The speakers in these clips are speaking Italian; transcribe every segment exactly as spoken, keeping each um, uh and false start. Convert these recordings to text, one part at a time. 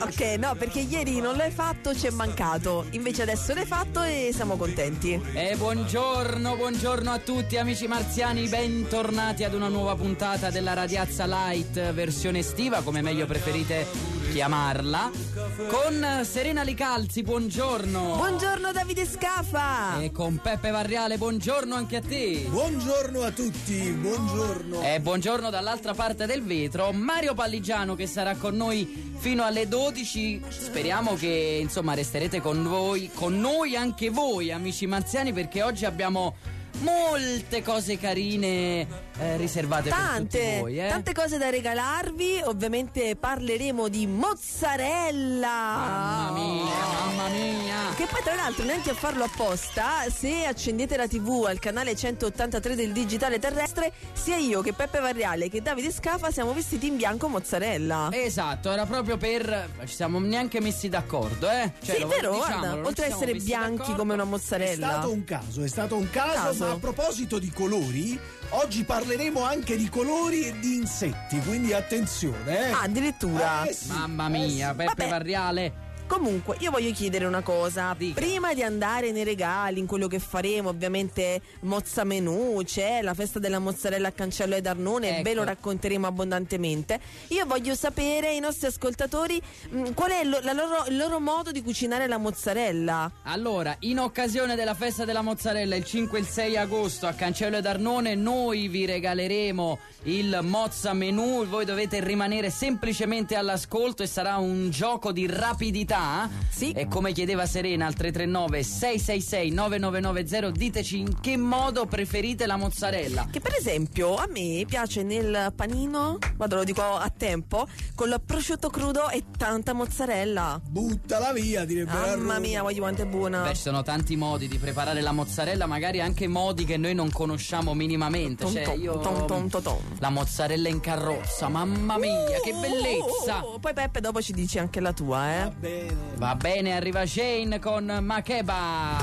Ok, no, perché ieri non l'hai fatto, ci è mancato. Invece adesso l'hai fatto e siamo contenti. E buongiorno, buongiorno a tutti amici marziani, bentornati ad una nuova puntata della Radiazza Light versione estiva, come meglio preferite chiamarla, con Serena Licalzi, buongiorno. Buongiorno Davide Scafa. E con Peppe Varriale, buongiorno anche a te. Buongiorno a tutti, buongiorno. E buongiorno dall'altra parte del vetro Mario Palligiano, che sarà con noi fino alle dodici. Speriamo che insomma resterete con noi, con noi anche voi amici marziani, perché oggi abbiamo molte cose carine eh, riservate tante, per tutti voi, eh? tante cose da regalarvi. Ovviamente parleremo di mozzarella. Mamma mia, mamma mia. Che poi tra l'altro neanche a farlo apposta, se accendete la tivù al canale centottantatre del digitale terrestre, sia io che Peppe Varriale che Davide Scafa siamo vestiti in bianco mozzarella. Esatto, era proprio per... ci siamo neanche messi d'accordo, eh? Cioè, sì, lo, vero, diciamolo, guarda, oltre a essere bianchi d'accordo. come una È mozzarella. stato un caso, è stato un caso, Caso. ma a proposito di colori, oggi parleremo anche di colori e di insetti, quindi attenzione, eh. Ah, addirittura. Eh sì, Mamma eh mia, sì. Peppe Vabbè. Varriale. Comunque, io voglio chiedere una cosa. Dica. Prima di andare nei regali, in quello che faremo, ovviamente Mozza Menù, c'è la festa della mozzarella a Cancello ed Arnone, Ecco. ve lo racconteremo abbondantemente. Io voglio sapere, i nostri ascoltatori, mh, qual è lo- la loro- il loro modo di cucinare la mozzarella. Allora, in occasione della festa della mozzarella il cinque e il sei agosto a Cancello ed Arnone, noi vi regaleremo il Mozza Menù. Voi dovete rimanere semplicemente all'ascolto e sarà un gioco di rapidità. Sì. E come chiedeva Serena al tre tre nove sei sei sei nove nove nove zero, diteci in che modo preferite la mozzarella. Che per esempio a me piace nel panino, guarda lo dico a tempo, con il prosciutto crudo e tanta mozzarella. Buttala via, direbbe la Mamma Roma. mia, voglio quanto è buona. Beh, ci sono tanti modi di preparare la mozzarella, magari anche modi che noi non conosciamo minimamente. Tom, Cioè, tom, io tom, tom, tom, tom. la mozzarella in carrozza, mamma mia, che bellezza! Oh, poi Peppe dopo ci dici anche la tua, eh. Va bene. Va bene, arriva Shane con Makeba.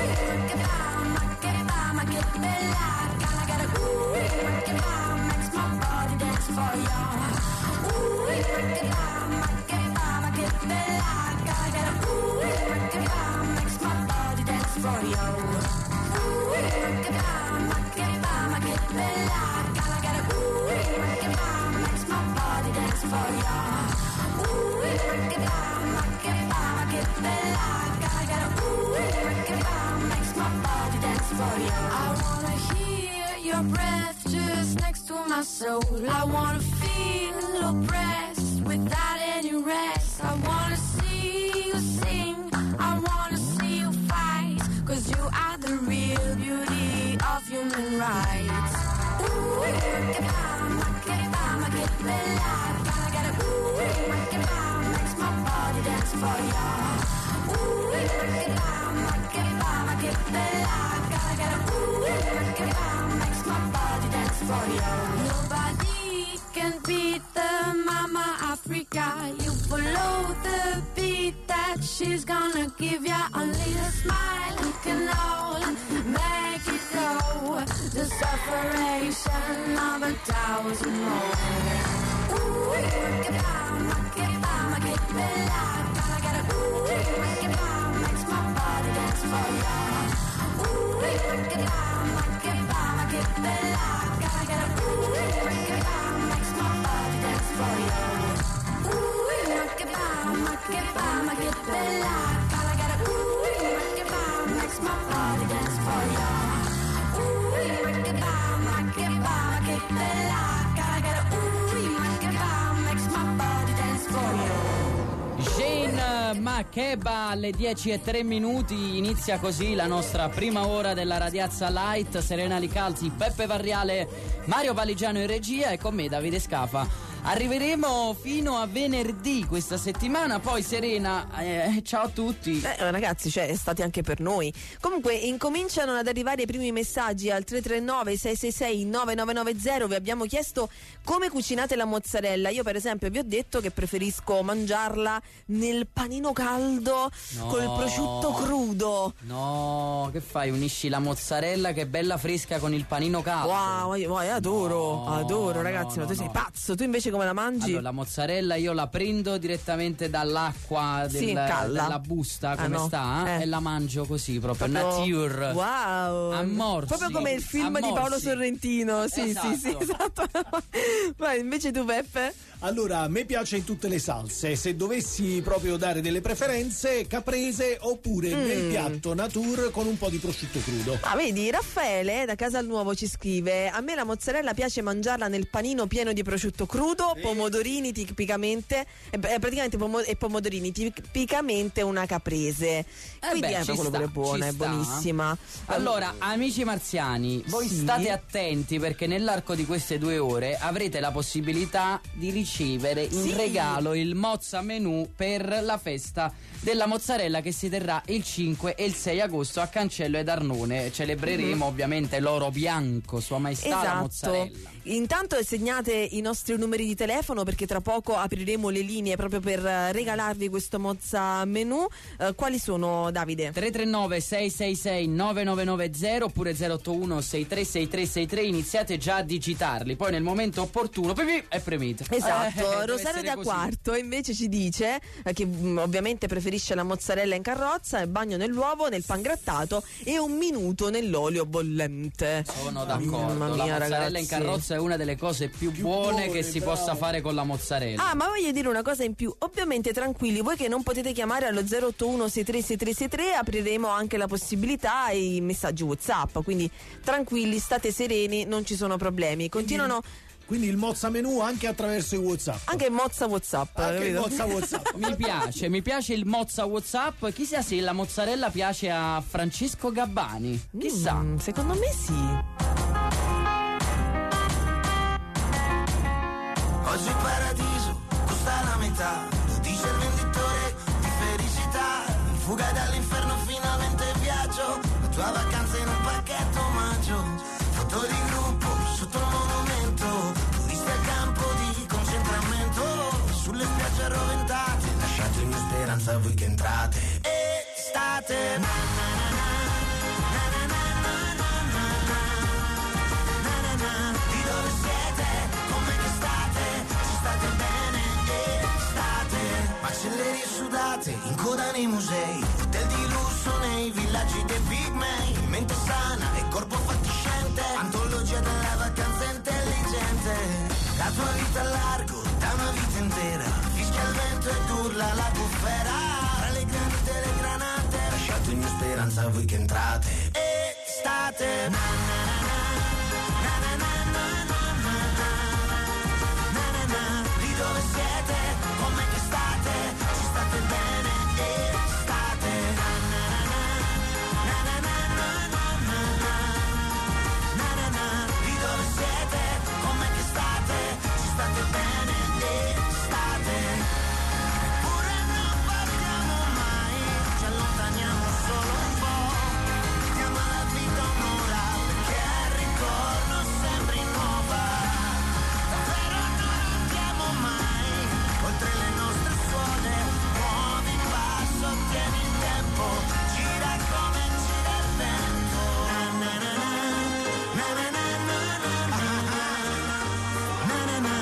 I wanna hear your breath just next to my soul. I wanna feel oppressed without any rest. I wanna see you sing, I wanna see you fight, 'cause you are the real beauty of human rights. Ooh, che bella, che bella, che bella. Gotta get a ooh, che bella, makes my body dance for you. Ooh, che bella, che bella, che bella. Gotta get a ooh, che bella, makes my body dance for you. Nobody can beat the Mama Africa. You follow the beat that she's gonna give ya. Only a smile can all make it go. The separation of a thousand more. Ooh, che bella, che bella, che bella. Gotta get a ooh, che bella, makes my body dance for you. Ooh, che bella, che bella, che bella. Gotta get a ooh, che bella, makes my body dance for you. Ooh, che bella, che bella, che bella. Gotta get a ooh, che bella, makes my body dance for you. Ooh, che bella, che bella, che bella. Gotta get a ooh, che bella, makes my body dance for you. Shane Makeba alle dieci e tre minuti. Inizia così la nostra prima ora della Radiazza Light. Serena Licalzi, Peppe Varriale, Mario Palligiano in regia e con me Davide Scafa. Arriveremo fino a venerdì questa settimana. Poi Serena, eh, ciao a tutti. Eh, ragazzi, cioè, state anche per noi. Comunque, incominciano ad arrivare i primi messaggi al tre tre nove sei sei sei nove nove nove zero. Vi abbiamo chiesto come cucinate la mozzarella. Io, per esempio, vi ho detto che preferisco mangiarla nel panino caldo No. col prosciutto crudo. No, che fai? Unisci la mozzarella che è bella fresca con il panino caldo. Wow, io, io adoro, No, adoro, no, ragazzi. no, ma tu no. sei pazzo. Tu invece come la mangi? Allora, la mozzarella io la prendo direttamente dall'acqua del, Sì, calla. della busta, come Ah, no. sta, Eh. e la mangio così, proprio, Proprio- nature. Wow. A morsi. Proprio come il film A di Paolo morsi. Sorrentino. Sì, sì, sì, Esatto. esatto. Vai, invece tu, Peppe? Allora, a me piace in tutte le salse. Se dovessi proprio dare delle preferenze, caprese oppure Mm. nel piatto nature con un po' di prosciutto crudo. Ah, vedi, Raffaele da Casal Nuovo ci scrive: a me la mozzarella piace mangiarla nel panino pieno di prosciutto crudo, pomodorini tipicamente, eh, beh, praticamente pomo- e pomodorini tipicamente una caprese. Quindi beh, è ci proprio sta, buona, ci è sta. buonissima. Allora, amici marziani, voi Sì. state attenti perché nell'arco di queste due ore avrete la possibilità di ricevere in Sì. regalo il Mozza Menù per la festa della mozzarella che si terrà il cinque e il sei agosto a Cancello ed Arnone. Celebreremo ovviamente l'oro bianco, Sua Maestà la Esatto. mozzarella. Intanto segnate i nostri numeri di telefono perché tra poco apriremo le linee proprio per eh, regalarvi questo Mozza Menù. Eh, quali sono, Davide? tre tre nove sei sei sei nove nove nove zero oppure zero otto uno sei tre sei tre sei tre. Iniziate già a digitarli, poi nel momento opportuno pipì, e premite. Esatto, Eh, deve Rosario essere da così. Quarto invece ci dice eh, che mh, ovviamente preferisce la mozzarella in carrozza, il bagno nell'uovo, nel pangrattato e un minuto nell'olio bollente. Sono d'accordo, Mamma la mia, mozzarella ragazzi. in carrozza è una delle cose più, Più buone, buone, che si bravo. possa fare con la mozzarella. Ah, ma voglio dire una cosa in più. Ovviamente tranquilli, voi che non potete chiamare allo zero otto uno sei tre sei tre sei tre, apriremo anche la possibilità ai messaggi WhatsApp, quindi tranquilli, state sereni, non ci sono problemi. Continuano Quindi il Mozza Menù anche attraverso i WhatsApp. anche Mozza WhatsApp, Anche il capito? Mozza WhatsApp. Mi piace, mi piace il Mozza WhatsApp. Chissà se la mozzarella piace a Francesco Gabbani. Chissà. Mm, secondo me sì. Oggi il paradiso costa la metà, lo dice il venditore di felicità. In fuga dall'inferno finalmente viaggio, la tua vacanza in un pacchetto omaggio. Foto di gruppo sotto il monumento, turisti al campo di concentramento. Sulle spiagge arroventate, lasciatemi speranza voi che entrate. Estate, na na na na, na na na na na na na, na na na. Di dove siete? Come che state? Ci state bene? Estate, macellerie sudate, in coda nei musei, hotel di lusso nei villaggi dei pigmei, mente sana e corpo fatiscente, antologia della vacanza intelligente. La tua vita a largo da una vita intera, fischia il vento ed urla la bufera. Tra le granate e le granate, lasciatemi speranza voi che entrate. Estate, na na na na, na na na na na na na, na na na. Di dove siete? Come che state? Ci state bene? Estate, na na na na, na na na na na na, na na na. Di dove siete? Come che state? Ci state bene? Estate. Eppure non partiamo mai, ci allontaniamo solo un po'. Diamo alla vita un'ora perché al ritorno sembri nuova. Davvero non andiamo mai oltre le nostre suole. Muovi il passo, tieni il tempo, gira come gira il vento. Na na na na, na na na na na na, na na na.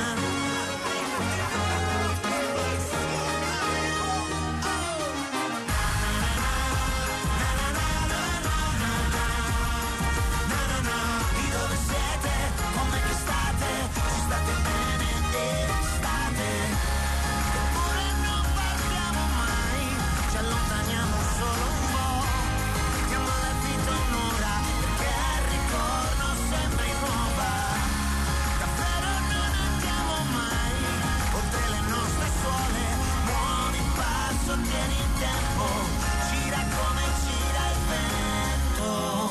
Di dove siete? Come che state? Ci state bene? Estate. Eppure non partiamo mai, ci allontaniamo solo un po'. Diamo alla vita un'ora perché al ritorno sembri nuova. Davvero non andiamo mai oltre le nostre suole. Muovi il passo, tieni il tempo, gira come gira il vento.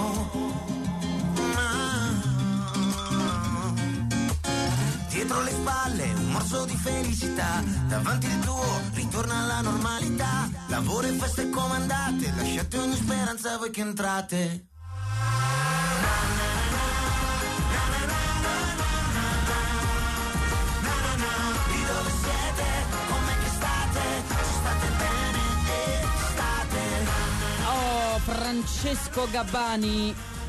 Dietro le spalle un morso di felicità, davanti il tuo ritorna alla normalità. Lavoro e feste comandate, lasciate ogni speranza voi che entrate. Di dove siete? Come che state? Ci state bene? Estate. Oh, Francesco Gabbani.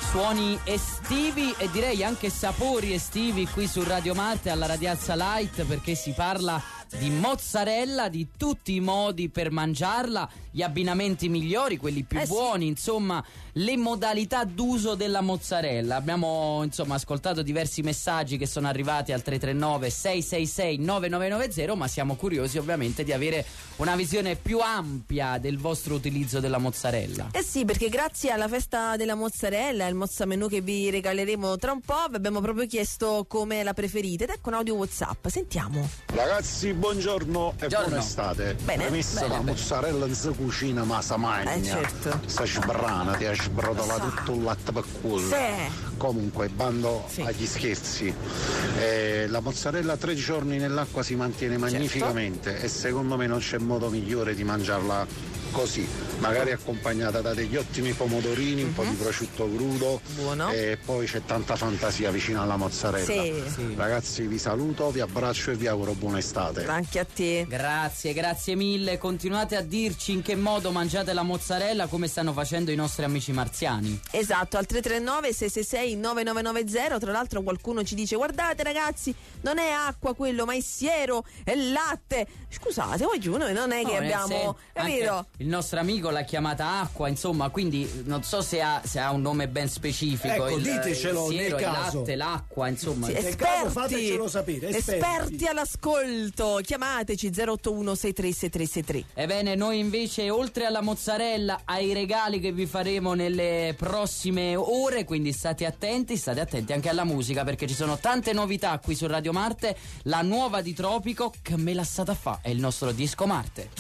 suoni estivi e direi anche sapori estivi qui su Radio Marte alla Radiazza Light, perché si parla di mozzarella, di tutti i modi per mangiarla, gli abbinamenti migliori, quelli più eh buoni, sì. insomma le modalità d'uso della mozzarella. Abbiamo insomma ascoltato diversi messaggi che sono arrivati al tre tre nove sei sei sei nove nove nove zero, ma siamo curiosi ovviamente di avere una visione più ampia del vostro utilizzo della mozzarella. Eh sì, perché grazie alla festa della mozzarella, il mozzamenù che vi regaleremo tra un po', vi abbiamo proprio chiesto come la preferite ed ecco un audio WhatsApp, sentiamo. Ragazzi, buongiorno e Buongiorno. buona estate. Bene, Premessa, bene, la bene. mozzarella non si cucina ma si mangia. Eh, certo. Si sbrana, ti sbrodola Lo so. tutto il latte per culo. Sì. Comunque, bando Sì. agli scherzi. Eh, la mozzarella tre giorni nell'acqua si mantiene Certo. magnificamente e secondo me non c'è modo migliore di mangiarla così, magari accompagnata da degli ottimi pomodorini, un po' di prosciutto crudo. Buono. E poi c'è tanta fantasia vicino alla mozzarella. Sì. Sì. Ragazzi, vi saluto, vi abbraccio e vi auguro buona estate. Anche a te. Grazie, grazie mille. Continuate a dirci in che modo mangiate la mozzarella, come stanno facendo i nostri amici marziani. Esatto, al tre tre nove sei sei sei nove nove nove zero. Tra l'altro qualcuno ci dice: guardate ragazzi, non è acqua quello, ma è siero, è latte. Scusate, ognuno non è che No, nel abbiamo, sen- capito? anche il nostro amico l'ha chiamata acqua, insomma, quindi non so se ha, se ha un nome ben specifico. Ecco, il, ditecelo il siero, nel il caso. latte, l'acqua, insomma. Sì, Nel caso fatecelo sapere, esperti. esperti all'ascolto, chiamateci zero otto uno sei tre sei tre sei tre. Ebbene, noi invece, oltre alla mozzarella, ai regali che vi faremo nelle prossime ore, quindi state attenti, state attenti anche alla musica, perché ci sono tante novità qui su Radio Marte. La nuova di Tropico, che me l'ha stata fa, è il nostro Disco Marte.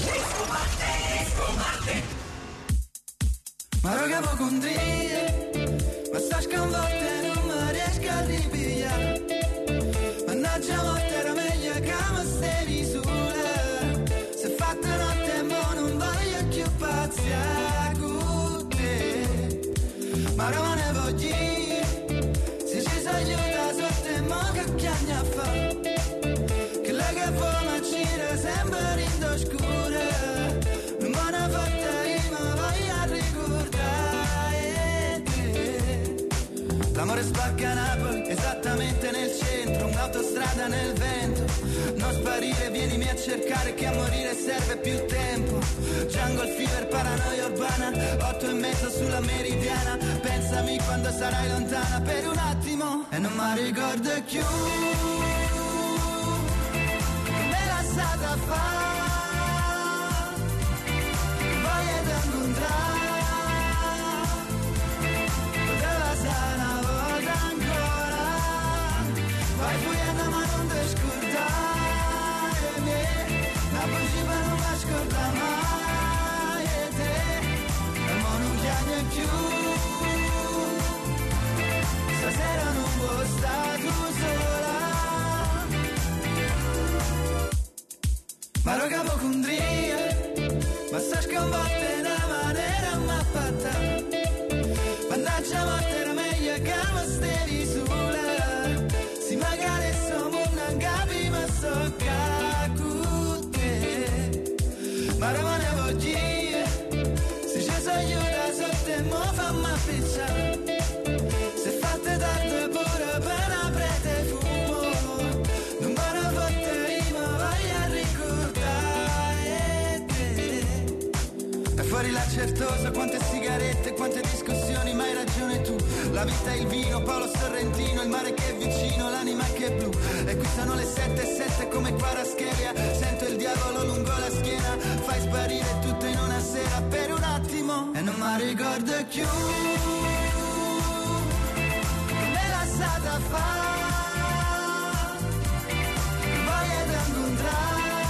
Ma raga può condire, ma sta sconvolta e non mi riesco a ripigliare. Mannaggia morte, era meglio che mi stavi sola. Se fatta notte mo non voglio più pazziare con te. Ma non ne voglio, se ci si aiuta sotto e mo che chiagna fa. Che la che può macire sempre in oscura. Non me ne fatta io ma voglio ricordare te. L'amore spacca Napoli, esattamente nel centro, un'autostrada nel vento. Non sparire, vienimi a cercare che a morire serve più tempo. Jungle fever, paranoia urbana, otto e mezzo sulla meridiana. Pensami quando sarai lontana per un attimo e non mi ricordo più. Me la stata fa. Voglio da incontrare. Poteva stare una volta ancora. Vai fuyendo ma non ti scordare me. La possibile non mi scorda mai e te. E mo non chiami più. Stasera non vuoi stare tu sola. Ma roga pocondria, ma sta sconvolta in una maniera mappata. Mannaggia morte, era meglio che mi stavi sola. Si magari siamo non capi ma so con te. Ma non ne voglio, se ci si aiuta sotto e mo fammi appicciare. Se fate tardi pure per aprete fumo. Non me ne fotte io ma voglio ricordare te. E fuori la certosa, quante sigarette, quante discussioni, ma hai ragione tu. La vita è il vino, Paolo Sorrentino, il mare che è vicino, l'anima che è blu. E qui sono le sette e sette come Parascheria. Sento il diavolo lungo la schiena. Fai sparire tutto in una sera per un attimo e non mi ricordo più. Me la stata fa. Voglio da incontrare.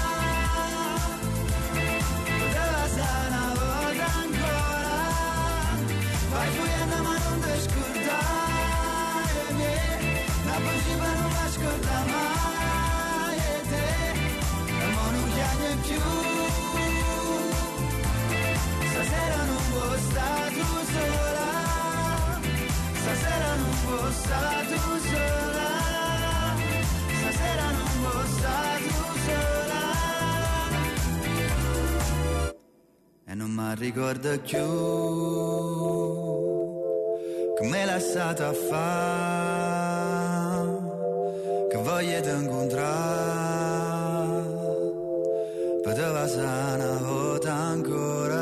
Poteva stare una volta ancora. Vai fuyendo ma non ti scordare me. La possibile non mi scorda mai e te. E mo non chiami più. Stasera non vuoi stare tu sola. Stasera non vuoi stare tu sola. Stasera non vuoi stare tu sola. E non mi ricordo più che me lasciata fa, che voglio te incontrare, poteva sana volta ancora.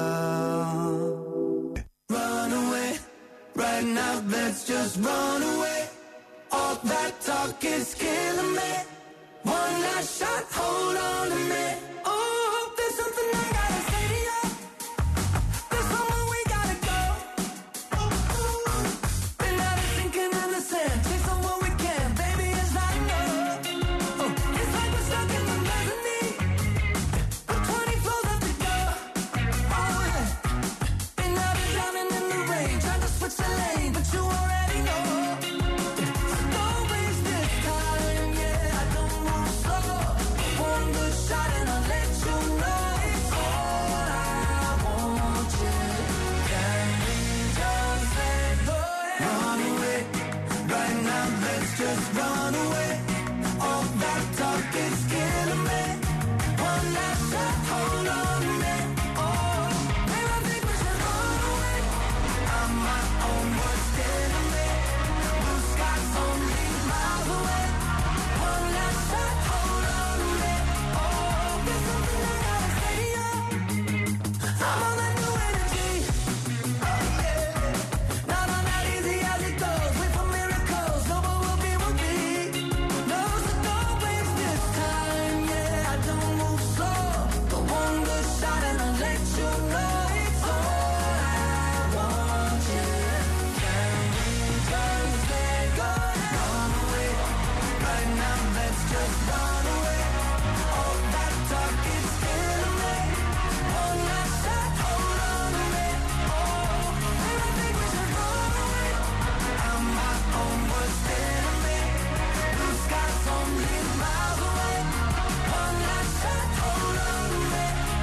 Run away, right now let's just run away. All that talk is killing me. One last shot, hold on to me. Oh, there's something I gotta say to you. There's somewhere we gotta go. Oh, oh. Been out of sinking in the sand. Take somewhere we can, baby, it's like no. Oh, it's like we're stuck in the mezzanine. With twenty floors left to go. Oh, yeah. Been out of drowning in the rain. Tried to switch the lane, but you already know. So don't waste this time, yeah. I don't move slow. One good shot and I'll let you know it's all I want you. Can we just let go? Run away, right now let's just run away. All that talk is killing me. One last shot, hold on to me. Oh, maybe I think we should run away. I'm my own worst enemy. Blue skies only miles away. One last shot, hold on to me. Oh, there's something I gotta say to you. I'm on that new energy. Oh yeah, not on that easy as it goes. Wait for miracles, no what will be will be. No, so don't waste this time. Yeah, I don't move slow. The one good shot and I'll let you know it's all I want you. Can we just let go? Run away, right now let's just run away. All that talk is killing me. One last shot, hold on to me. Oh, maybe I think we should run away. I'm my own worst enemy. Blue skies only miles away. One last shot, hold on to me.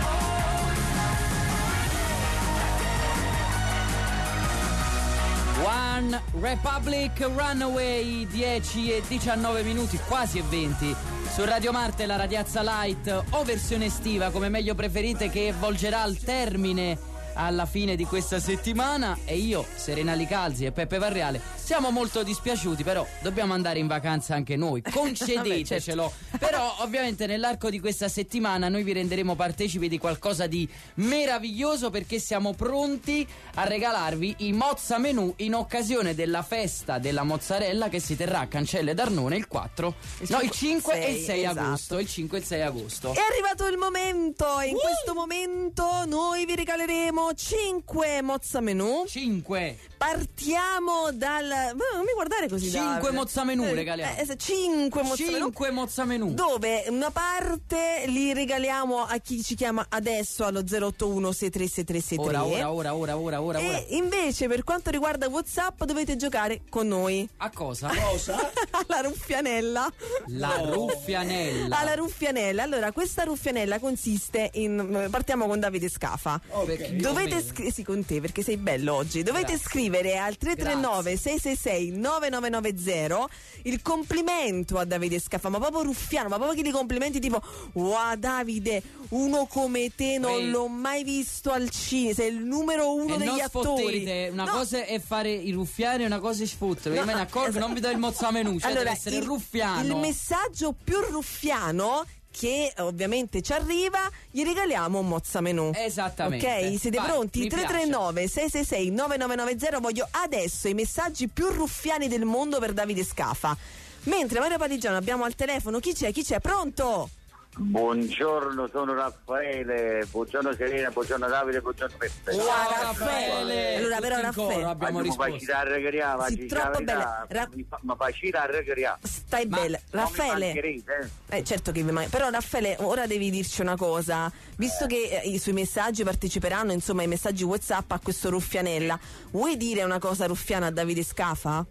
One Republic Runaway, dieci e diciannove minuti, quasi e venti. Su Radio Marte la Radiazza Light o versione estiva, come meglio preferite, che volgerà al termine alla fine di questa settimana. E io, Serena Licalzi e Peppe Varriale siamo molto dispiaciuti, però dobbiamo andare in vacanza anche noi, concedetecelo. Però ovviamente nell'arco di questa settimana noi vi renderemo partecipi di qualcosa di meraviglioso, perché siamo pronti a regalarvi i Mozza Menù in occasione della festa della mozzarella che si terrà a Cancelle d'Arnone il quattro, no il cinque e il sei esatto. agosto, il cinque e il sei agosto. È arrivato il momento, e in uh! questo momento noi vi regaleremo cinque Mozza Menù. cinque Partiamo dal... Non mi guardare così, cinque Mozza Menù eh, regaliamo. Eh, cinque Mozza Menù. cinque Mozza Menù. Dove una parte li regaliamo a chi ci chiama adesso allo zero otto uno sei tre sei tre sei tre. Ora, ora, ora, ora, ora, ora. E ora. invece per quanto riguarda WhatsApp dovete giocare con noi. A cosa? Cosa? La ruffianella. La ruffianella. Alla ruffianella. Allora, questa ruffianella consiste in... Partiamo con Davide Scafa. Ok. Dovete scrivere... Sì, con te, perché sei bello oggi. Dovete Grazie. scrivere al tre tre nove sei sei sei nove nove nove zero il complimento a Davide Scafa, ma proprio ruffiano, ma proprio che di complimenti tipo: wow Davide, uno come te non Ehi. l'ho mai visto al cinema, sei il numero uno E degli non attori. sfottete, una No. cosa è fare i ruffiani e una cosa è sfottere. Io me ne accorgo, esatto. non vi do il Mozza Menù, cioè Allora, deve essere il, ruffiano. il messaggio più ruffiano che ovviamente ci arriva, gli regaliamo un Mozza Menù. Esattamente. Ok, siete Vai, pronti? mi tre tre nove sei sei sei nove nove nove zero. Voglio adesso i messaggi più ruffiani del mondo per Davide Scafa. Mentre Mario Paligiano abbiamo al telefono. Chi c'è? Chi c'è? Pronto? Buongiorno, sono Raffaele. Buongiorno Serena, buongiorno Davide, buongiorno Peppe. Ciao, Ciao, Raffaele. Raffaele. Allora, però, Tutti in coro Raffaele, abbiamo Ma risposto. facile a regaliare, Sì, troppo bella. Ra- ma facile a regaliare. Stai Ma bella. Raffaele. Eh. Eh, certo che vi man- però Raffaele, ora devi dirci una cosa. Visto che eh, i suoi messaggi parteciperanno, insomma, i messaggi WhatsApp a questo ruffianella, vuoi dire una cosa ruffiana a Davide Scafa?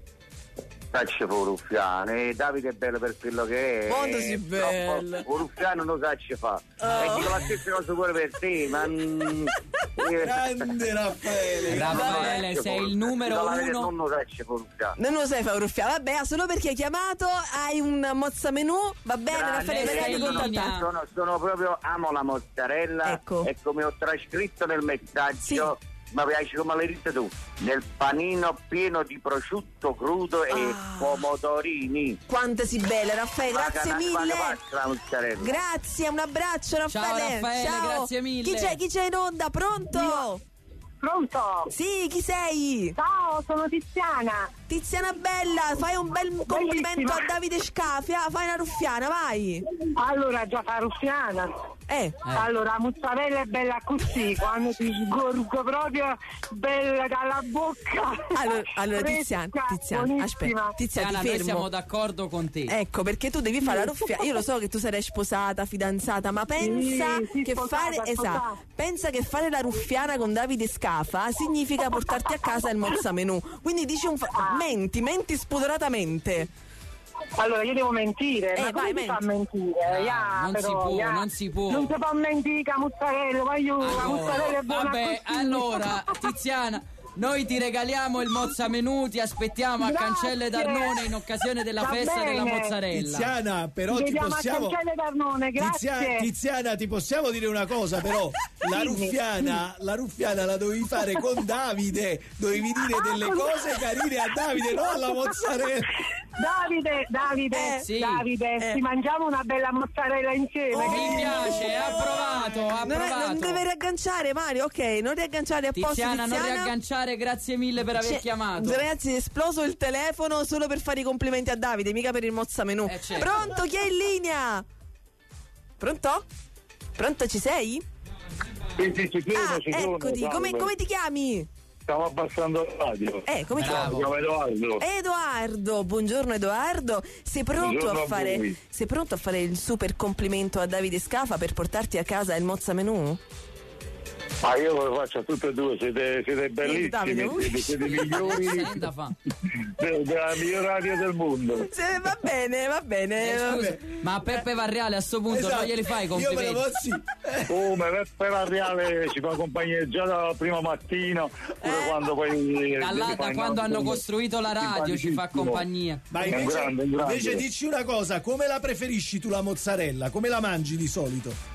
Faccio fu ruffiano, Davide è bello per quello che è. Quando si bello. Un ruffiano non sa ci fa. Oh. E dico la stessa cosa pure per te, ma. mm, eh, Grande Raffaele. Raffaele, sei il numero dico la verità, uno. Non lo sa ci fa ruffiano. Non lo sai fare un ruffiano, vabbè, solo perché hai chiamato, hai un Mozza Menù, va bene, Grande, Raffaele, stai vediamo in contattato. linea. Sono, sono proprio amo la mozzarella. Ecco. E come ho trascritto nel messaggio, mi piace come l'hai detto tu, nel panino pieno di prosciutto crudo e Ah. pomodorini. Quanto si bella, Raffaele, Ma grazie che- mille. ma che passa la mozzarella? Grazie, un abbraccio Raffaele. Raffaele, grazie mille. Chi c'è? Chi c'è in onda? Pronto? Pronto? Sì, chi sei? Ciao, sono Tiziana. Tiziana bella, fai un bel complimento Bellissima. a Davide Scafia, fai una ruffiana, vai. Allora, già fa ruffiana. Eh, Allora, la mozzarella è bella così, quando ti sgorgo proprio bella dalla bocca. allora, allora Fresca, Tiziana, Tiziana, buonissima. aspetta, Tiziana, Tiziana, ti noi fermo. siamo d'accordo con te. Ecco, perché tu devi fare la ruffiana. Io lo so che tu sarai sposata, fidanzata, ma pensa Sì, sì, che sposata, fare sposata. esatto, pensa che fare la ruffiana con Davide Scafa significa portarti a casa il mozza menù. Quindi dici un fa- Ah. menti, menti spudoratamente. Allora, io devo mentire, Eh, ma come vai, si fa a menti. mentire? No, Ya, non si però, può, ya. non si può. Non si può mentire, la mozzarella, ma io, la mozzarella è buona Vabbè, così. allora, Tiziana, noi ti regaliamo il mozza menù, ti aspettiamo a Grazie. Cancelle d'Arnone in occasione della Va festa della bene. mozzarella. Tiziana, però Ci ti vediamo possiamo. a Cancelle d'Arnone, grazie. Tizia- Tiziana, ti possiamo dire una cosa, però la Dimmi. ruffiana, la ruffiana la dovevi fare con Davide, dovevi dire delle con- cose carine a Davide, non alla mozzarella. Davide, Davide, Eh, sì. Davide, Eh. ci mangiamo una bella mozzarella insieme. Oh, che Mi dici? piace, approvato, Non, è- non approvato. deve riagganciare Mario, ok, non riagganciare a posto. Tiziana, non Tiziana. riagganciare, grazie mille per aver C'è- chiamato. Ragazzi, è esploso il telefono solo per fare i complimenti a Davide, mica per il mozza menù. Eh, certo. Pronto, chi è in linea? Pronto? Pronto, ci sei? Sì, sì, ci sono, Ah, ci sono. eccoti, salve. come, come ti chiami? Stiamo abbassando il radio. Eh, come ti Bravo. chiami? Ciao, Edoardo. Edoardo, buongiorno Edoardo, sei pronto, Buongiorno a a fare, voi. sei pronto a fare il super complimento a Davide Scafa per portarti a casa il mozza menù? Ma io ve lo faccio a tutte e due, siete, siete bellissimi, Davide, siete, siete i migliori Senta, fa. de- della miglior radio del mondo. Sì, va bene, va bene. Eh, va scusa, bene. ma a Peppe Varriale a sto punto Esatto. non glieli fai i Io me complimenti? lo posso. Eh, Come Peppe Varriale ci fa compagnia già dalla prima mattina, pure Eh. quando poi... Da, là- da quando hanno costruito la radio ci fa simpaticissimo. compagnia. Ma È un invece, grande, un grande. invece dici una cosa, come la preferisci tu la mozzarella? Come la mangi di solito?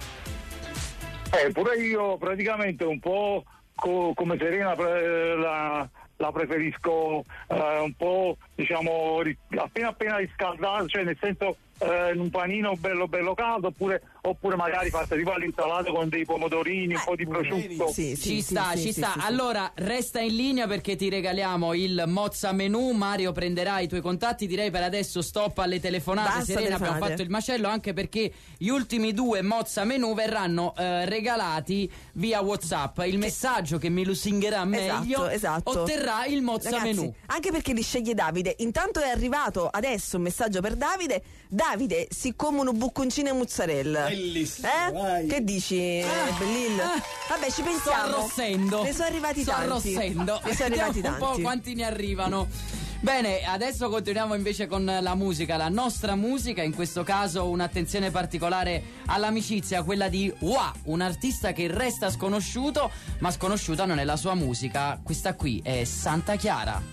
Eh, pure io praticamente un po' co- come Serena pre- la, la preferisco eh, un po', diciamo, ri- appena appena riscaldata, cioè nel senso eh, in un panino bello bello caldo, oppure, oppure magari fatta tipo all'insalata con dei pomodorini, un po' di prosciutto. Sì, sì, Ci sì, sta, sì, ci sì, sta. sì, sì. Allora, resta in linea perché ti regaliamo il mozza menù. Mario prenderà i tuoi contatti. Direi per adesso stop alle telefonate. Basta Serena, abbiamo telefonate. fatto il macello anche perché gli ultimi due mozza menù verranno eh, regalati via WhatsApp. Il messaggio che mi lusingherà meglio esatto. otterrà il mozza Ragazzi, menù. anche perché li sceglie Davide. Intanto è arrivato adesso un messaggio per Davide. Davide, siccome un bucconcino e mozzarella. Bellissimo, Eh? vai. Che dici, Bellin? ah. Vabbè, ci Sto pensiamo. arrossendo. Ne sono arrivati Sto tanti. arrossendo. Ne sono arrivati Vediamo un po' tanti. quanti ne arrivano. Bene, adesso continuiamo invece con la musica, la nostra musica, in questo caso un'attenzione particolare all'amicizia, quella di Wa, un artista che resta sconosciuto, ma sconosciuta non è la sua musica. Questa qui è Santa Chiara.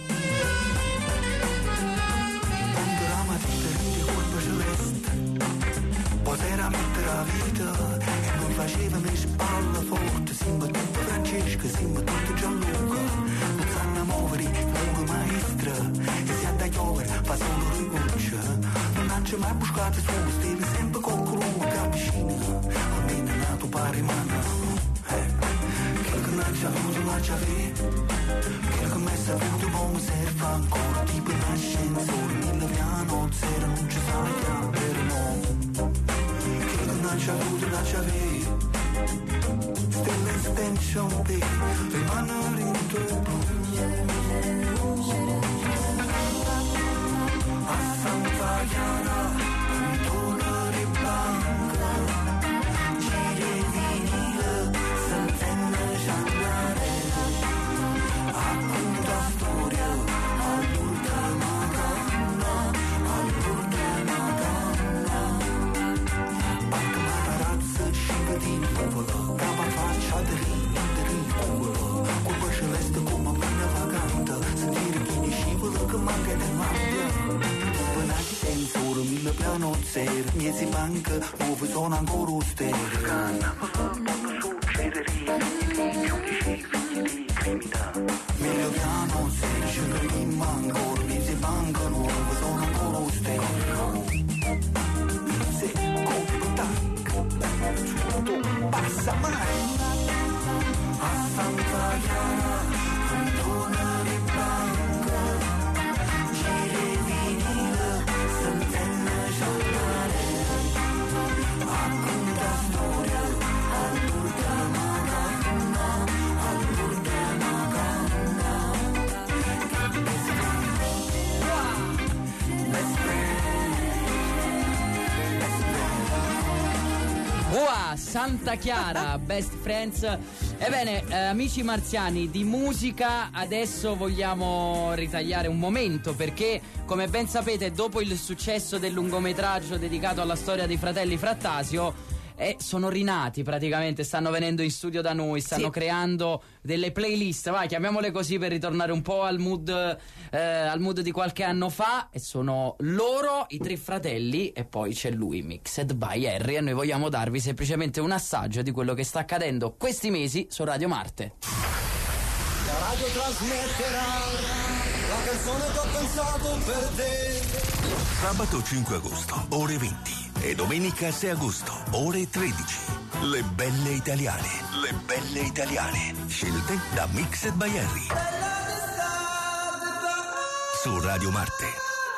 Poteva mettere la vita e non faceva me spalla forte, siamo tutti Francesca, siamo tutti Gianluca, non sanno muovere, lungo maestra, e si andà a piovere, fa solo rigoccia, non c'è mai buscato su, steve sempre con colui che avvicina, almeno è nato pari mano, eh, quello che non c'ha avuto non c'ha avuto, quello che mi è saputo come serve ancora, tipo in ascensore, mille piano, zero, non ci sa chiamare, no. Non c'ha avuto, non c'ha avuto. Still extension B, rimanere in tuo pugno. A Santa Chiara, un tonere blanco, giri vinile, sentenne ciandare, racconta storia, all'ultima donna, all'ultima donna. Di nuvola, capa faccia di rinculo, colpa celeste come una vagante, sentire chi ne scivola che manca del mabbia. Benati sensore, mille piano zero, miesi banca, nuovi sono ancora stereo. uccidere i figli di giudici, figli di criminalità. Meglio piano se dice che chi manca, ormi si mancano, sono ancora lo stesso. Se contatto, tu passa mai. A Santa Chiara, cantona di banca, giri vinile, sentenne giallare, racconta storia, all'ultima donna, all'ultima donna, Wow, Santa Chiara, Best Friends. Ebbene, eh, amici marziani, di musica adesso vogliamo ritagliare un momento, perché come ben sapete, dopo il successo del lungometraggio dedicato alla storia dei fratelli Frattasio, eh, sono rinati praticamente, stanno venendo in studio da noi, stanno sì. creando delle playlist, vai, chiamiamole così per ritornare un po' al mood, eh, al mood di qualche anno fa, e sono loro, i tre fratelli, e poi c'è lui, Mixed by Harry, e noi vogliamo darvi semplicemente un assaggio di quello che sta accadendo questi mesi su Radio Marte. La radio trasmetterà la canzone che ho pensato per te. Sabato cinque agosto, ore venti. E domenica sei agosto, ore tredici. Le belle italiane. Le belle italiane. Scelte da Mixed by Harry. Su Radio Marte.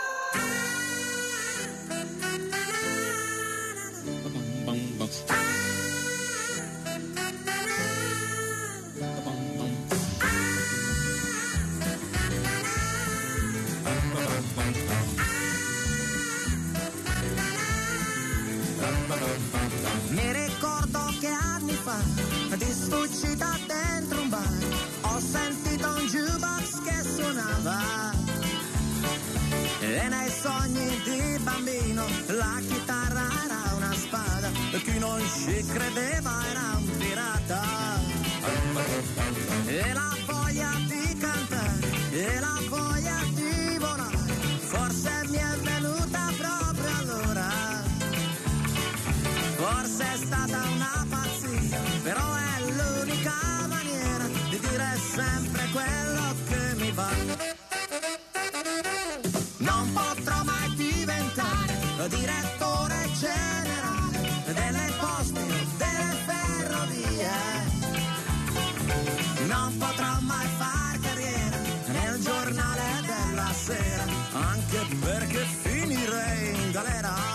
Mi ricordo che anni fa, di sfuggita dentro un bar, ho sentito un jukebox che suonava, e nei sogni di bambino la chitarra era una spada, e chi non ci credeva era un pirata, e la voglia di cantare, e la voglia di volare, forse mi è venuta proprio allora. Forse è stata una pazzia, però è l'unica maniera di dire sempre quello che mi va. Non potrò mai diventare direttore generale delle poste o delle ferrovie. Non potrò mai far carriera nel giornale della sera, anche perché finirei in galera.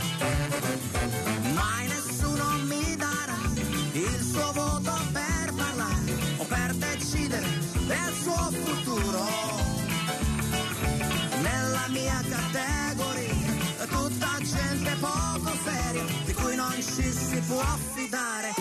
Mai nessuno mi darà il suo voto per parlare o per decidere del suo futuro. Nella mia categoria tutta gente poco seria, di cui non ci si può fidare.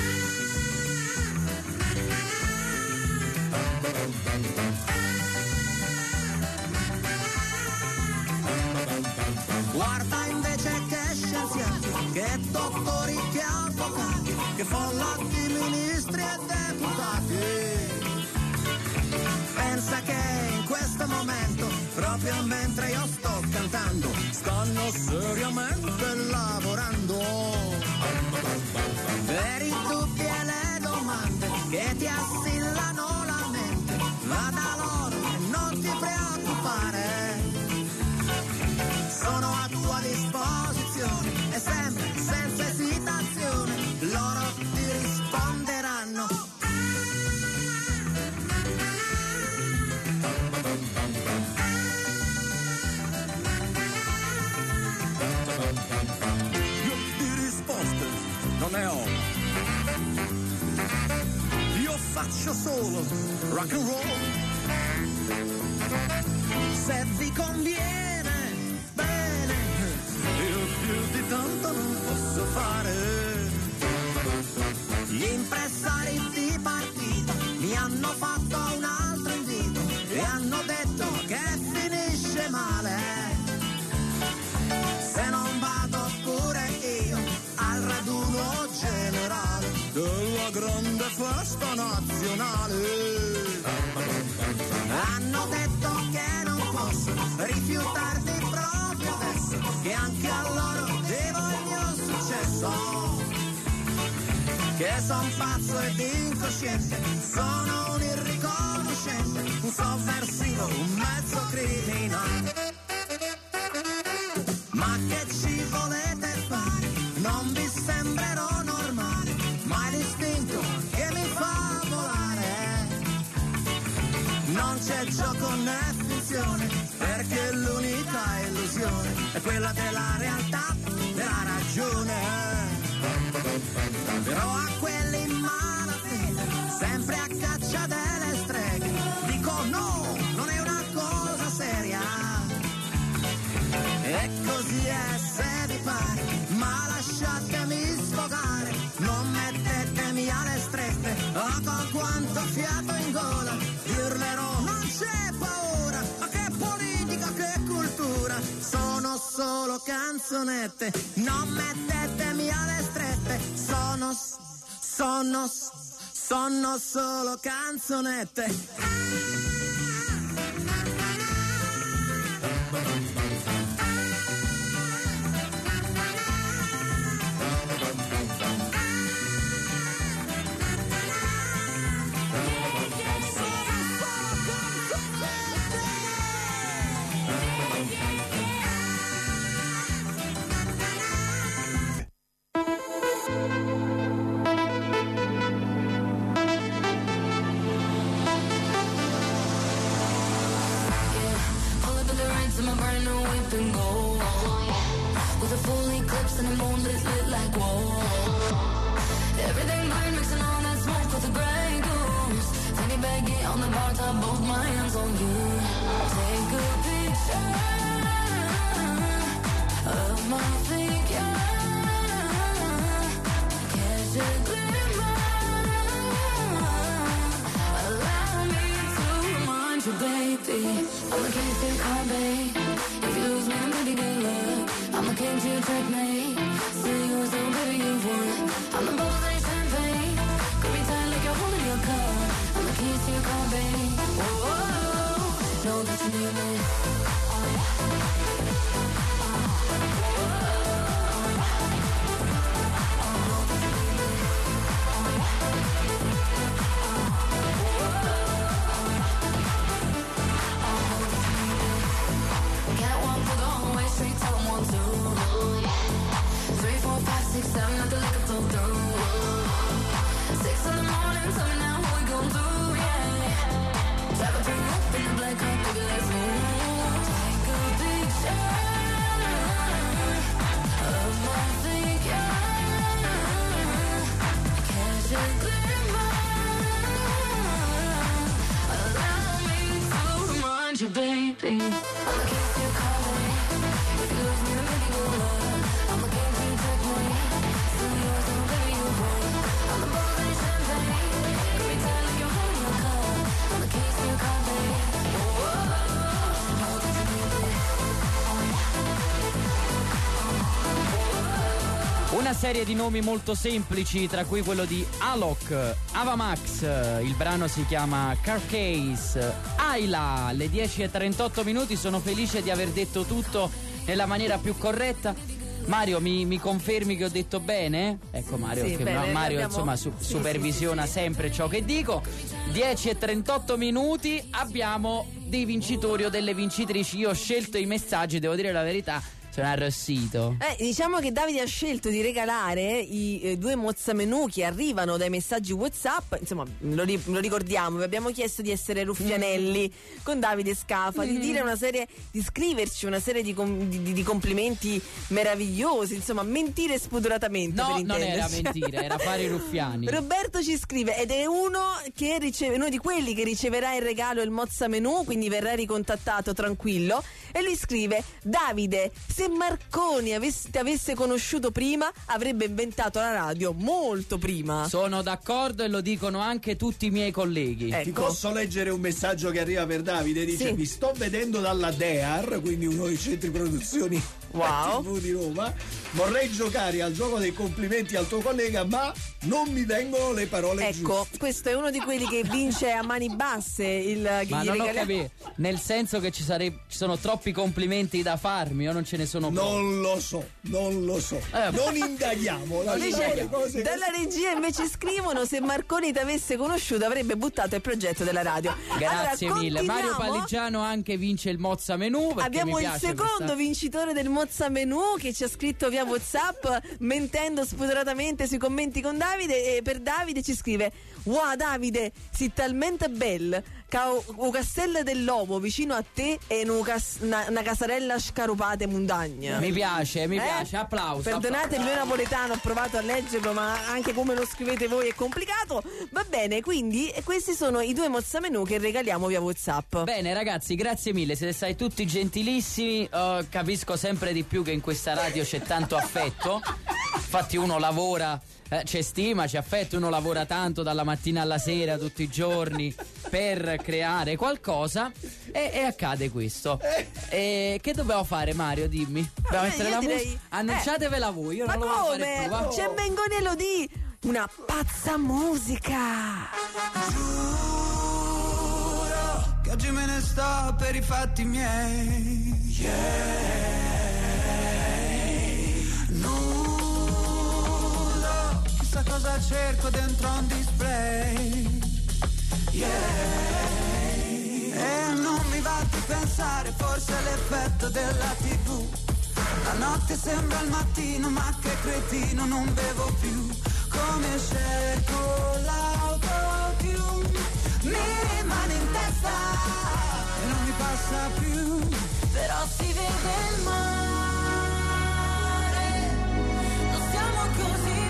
Guarda invece che scienziati, che dottori, che avvocati, che folla di ministri e deputati. Pensa che in questo momento, proprio mentre io sto cantando, stanno seriamente lavorando per i dubbi e le domande che ti assillano la mente. Va da loro e non ti preoccupare, sono a tua disposizione e sempre senza esitazione loro ti risponderanno. Io di risposte non ne ho, io faccio solo rock and roll. Se vi conviene, bene, io più di tanto non posso fare. Gli impresari di partito mi hanno fatto un altro invito e hanno detto che finisce male se non vado pure io al raduno generale della grande festa nazionale. Hanno detto che non posso rifiutarmi proprio adesso, che anche a loro devo il mio successo. che son pazzo ed incosciente, sono un irriconoscente, un sovversivo, un mezzo criminale. Ma che ci volete fare? Non vi sembrerò normale, ma è l'istinto che mi fa volare. Non c'è gioco né finzione, perché l'unica illusione è quella della realtà, della ragione. Però a quelli in malafede, sempre a caccia delle streghe, dico no, non è una cosa seria. E così è se vi pare, ma lasciatemi sfogare, non mettetemi alle strette, oh, con quanto fiato in gola, urlerò, non c'è paura, ma che politica, che cultura, sono solo canzonette, non mettetemi alle strette, sono, sono, sono solo canzonette. Una serie di nomi molto semplici, tra cui quello di Alok, Avamax, il brano si chiama Carcase, Ayla, alle dieci e trentotto minuti, sono felice di aver detto tutto nella maniera più corretta. Mario, mi, mi confermi che ho detto bene? Ecco Mario, sì, che bene, Mario abbiamo... insomma su, sì, supervisiona sì, sì, sì. sempre ciò che dico. dieci e trentotto minuti, abbiamo dei vincitori o delle vincitrici. Io ho scelto i messaggi, devo dire la verità, sono arrossito. Eh, diciamo che Davide ha scelto di regalare i eh, due mozzamenù che arrivano dai messaggi WhatsApp. Insomma, lo, ri- lo ricordiamo, vi abbiamo chiesto di essere ruffianelli mm. con Davide Scafa, mm. di dire una serie, di scriverci una serie di, com- di, di complimenti meravigliosi, insomma, mentire spudoratamente. No, per non era mentire, era fare i ruffiani. Roberto ci scrive ed è uno che riceve, uno di quelli che riceverà in regalo il mozzamenù, quindi verrà ricontattato tranquillo. E lui scrive: Davide, se Marconi avesse, avesse conosciuto prima avrebbe inventato la radio molto prima. Sono d'accordo e lo dicono anche tutti i miei colleghi. Ecco. Ti posso leggere un messaggio che arriva per Davide? Dice: sì. Vi sto vedendo dalla D E A R, quindi uno dei centri produzioni Wow. tivù di Roma. Vorrei giocare al gioco dei complimenti al tuo collega, ma non mi vengono le parole ecco, giuste. questo è uno di quelli che vince a mani basse il che Ma gli non ho regala- capito, nel senso che ci, sare- ci sono troppi complimenti da farmi o non ce ne sono pochi? Non lo so, non lo so. Eh, non indaghiamo. lasciamo le cose dalla regia invece scrivono: se Marconi ti avesse conosciuto avrebbe buttato il progetto della radio. Grazie Allora, mille. Mario continuiamo. Palligiano anche vince il Mozza Menù. perché Abbiamo mi il piace secondo questa- vincitore del Mozza Menù che ci ha scritto via WhatsApp mentendo spudoratamente sui commenti con Davide, e per Davide ci scrive: wow Davide, sei talmente bello che un castello dell'uomo vicino a te e una, una casarella scarupate montagna. Mi piace, mi Eh? piace, applauso. Perdonate il applauso. mio napoletano, ho provato a leggerlo, ma anche come lo scrivete voi è complicato. Va bene, quindi questi sono i due Mozza Menù che regaliamo via WhatsApp. Bene ragazzi, grazie mille, siete stati tutti gentilissimi. Uh, capisco sempre di più che in questa radio c'è tanto affetto. Infatti uno lavora, eh, c'è stima, c'è affetto, uno lavora tanto dalla mattina alla sera tutti i giorni per creare qualcosa e, e accade questo. E che dobbiamo fare, Mario? Dimmi. Dobbiamo Eh, mettere io la direi- musica? Annunciatevela voi, io Ma non lo voglio fare come? più, va. C'è Mengoni e Elodie, una pazza musica. Che oggi me ne sto per i fatti miei. Yeah. Nudo, chissà cosa cerco dentro un display. Yeah. E non mi va di pensare, forse è l'effetto della tivù. La notte sembra il mattino, ma che cretino, non bevo più. Come cerco l'autotune, mi rimane in testa e non mi passa più. Però si vede il mare, non stiamo così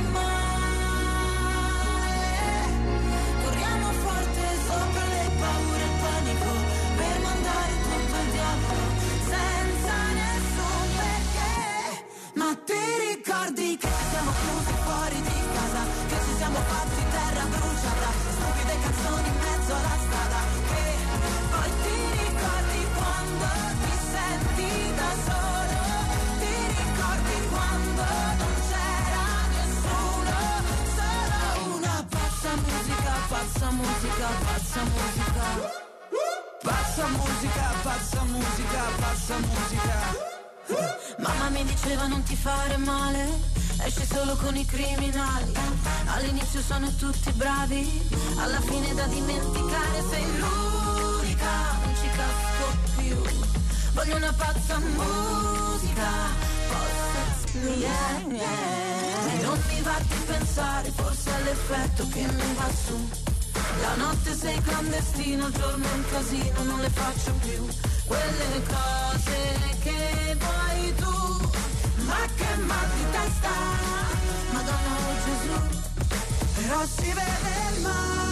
male. Corriamo forte sopra le paure e il panico per mandare tutto al diavolo senza nessun perché. Ma ti ricordi che ci siamo chiusi fuori di casa, che ci siamo fatti terra bruciata, stupide canzoni in mezzo alla strada, che poi ti ricordi quando ti senti da solo, ti ricordi quando non c'era nessuno, solo una pazza musica, pazza musica, pazza musica, pazza musica, pazza musica, pazza musica. Mamma mi diceva non ti fare male, esci solo con i criminali. All'inizio sono tutti bravi, alla fine da dimenticare sei l'unica, non ci casco più. Voglio una pazza musica, possess me, yeah, yeah. E non mi va di pensare, forse è l'effetto che mi va su. La notte sei clandestino, il giorno è un casino, non le faccio più quelle cose che vuoi tu. Ma che mal di testa, Madonna o Gesù. Però si vede il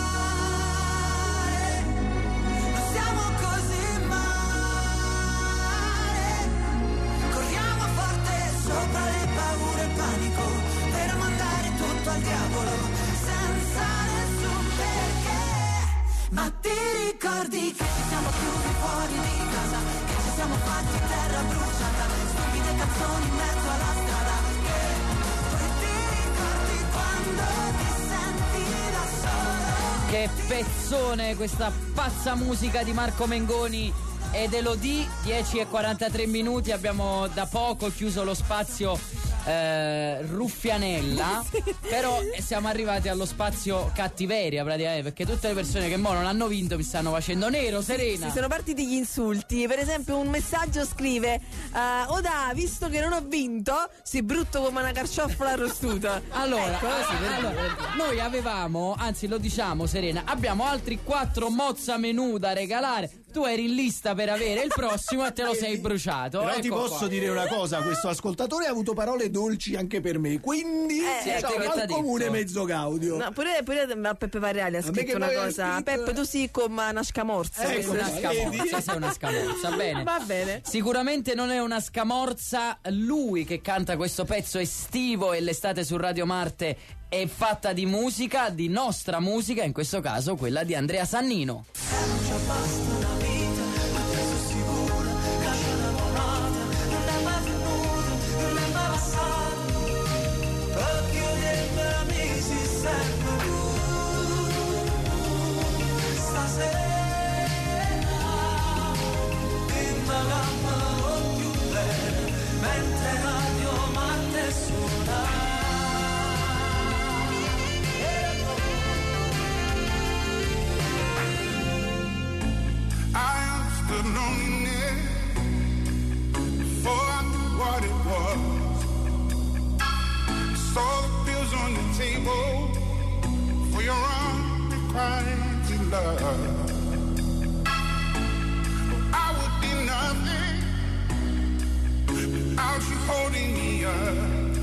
mare, non siamo così male. Corriamo forte sopra le paure e il panico per mandare tutto al diavolo senza nessun perché. Ma ti ricordi che ci siamo chiusi fuori di casa, che ci siamo fatti terra bruciata, stupide canzoni in mezzo alla strada, che poi ti ricordi quando ti senti da solo. Che pezzone questa pazza musica di Marco Mengoni ed Elodie. Dieci e quarantatré minuti, abbiamo da poco chiuso lo spazio eh, Ruffianella, però siamo arrivati allo spazio cattiveria praticamente, perché tutte le persone che mo non hanno vinto mi stanno facendo nero. Serena, Sì, sono partiti gli insulti. Per esempio un messaggio scrive uh, Oda, visto che non ho vinto, sei brutto come una carciofola arrostuta. Allora, Ecco, allora, sì, per- allora, noi avevamo, anzi lo diciamo Serena, abbiamo altri quattro Mozza Menù da regalare. Tu eri in lista per avere il prossimo e te lo sei bruciato. Però Ecco ti posso qua. dire una cosa, questo ascoltatore ha avuto parole dolci anche per me, quindi Eh, diciamo, ecco, che t'ha al detto? comune mezzo gaudio. No, pure, pure a Peppe Varriali ha A me scritto che una mi aveva cosa. scritto, Peppe, eh. tu sì come una scamorza. Ecco, Questa- Una scamorza, sei una scamorza, bene. Va bene. Sicuramente non è una scamorza lui che canta questo pezzo estivo e l'estate su Radio Marte è fatta di musica, di nostra musica, in questo caso quella di Andrea Sannino. Non ci basta una vita, ma te sono sicura, lascia la volata, non è mai venuta. crazy love. I would be nothing without you holding me up.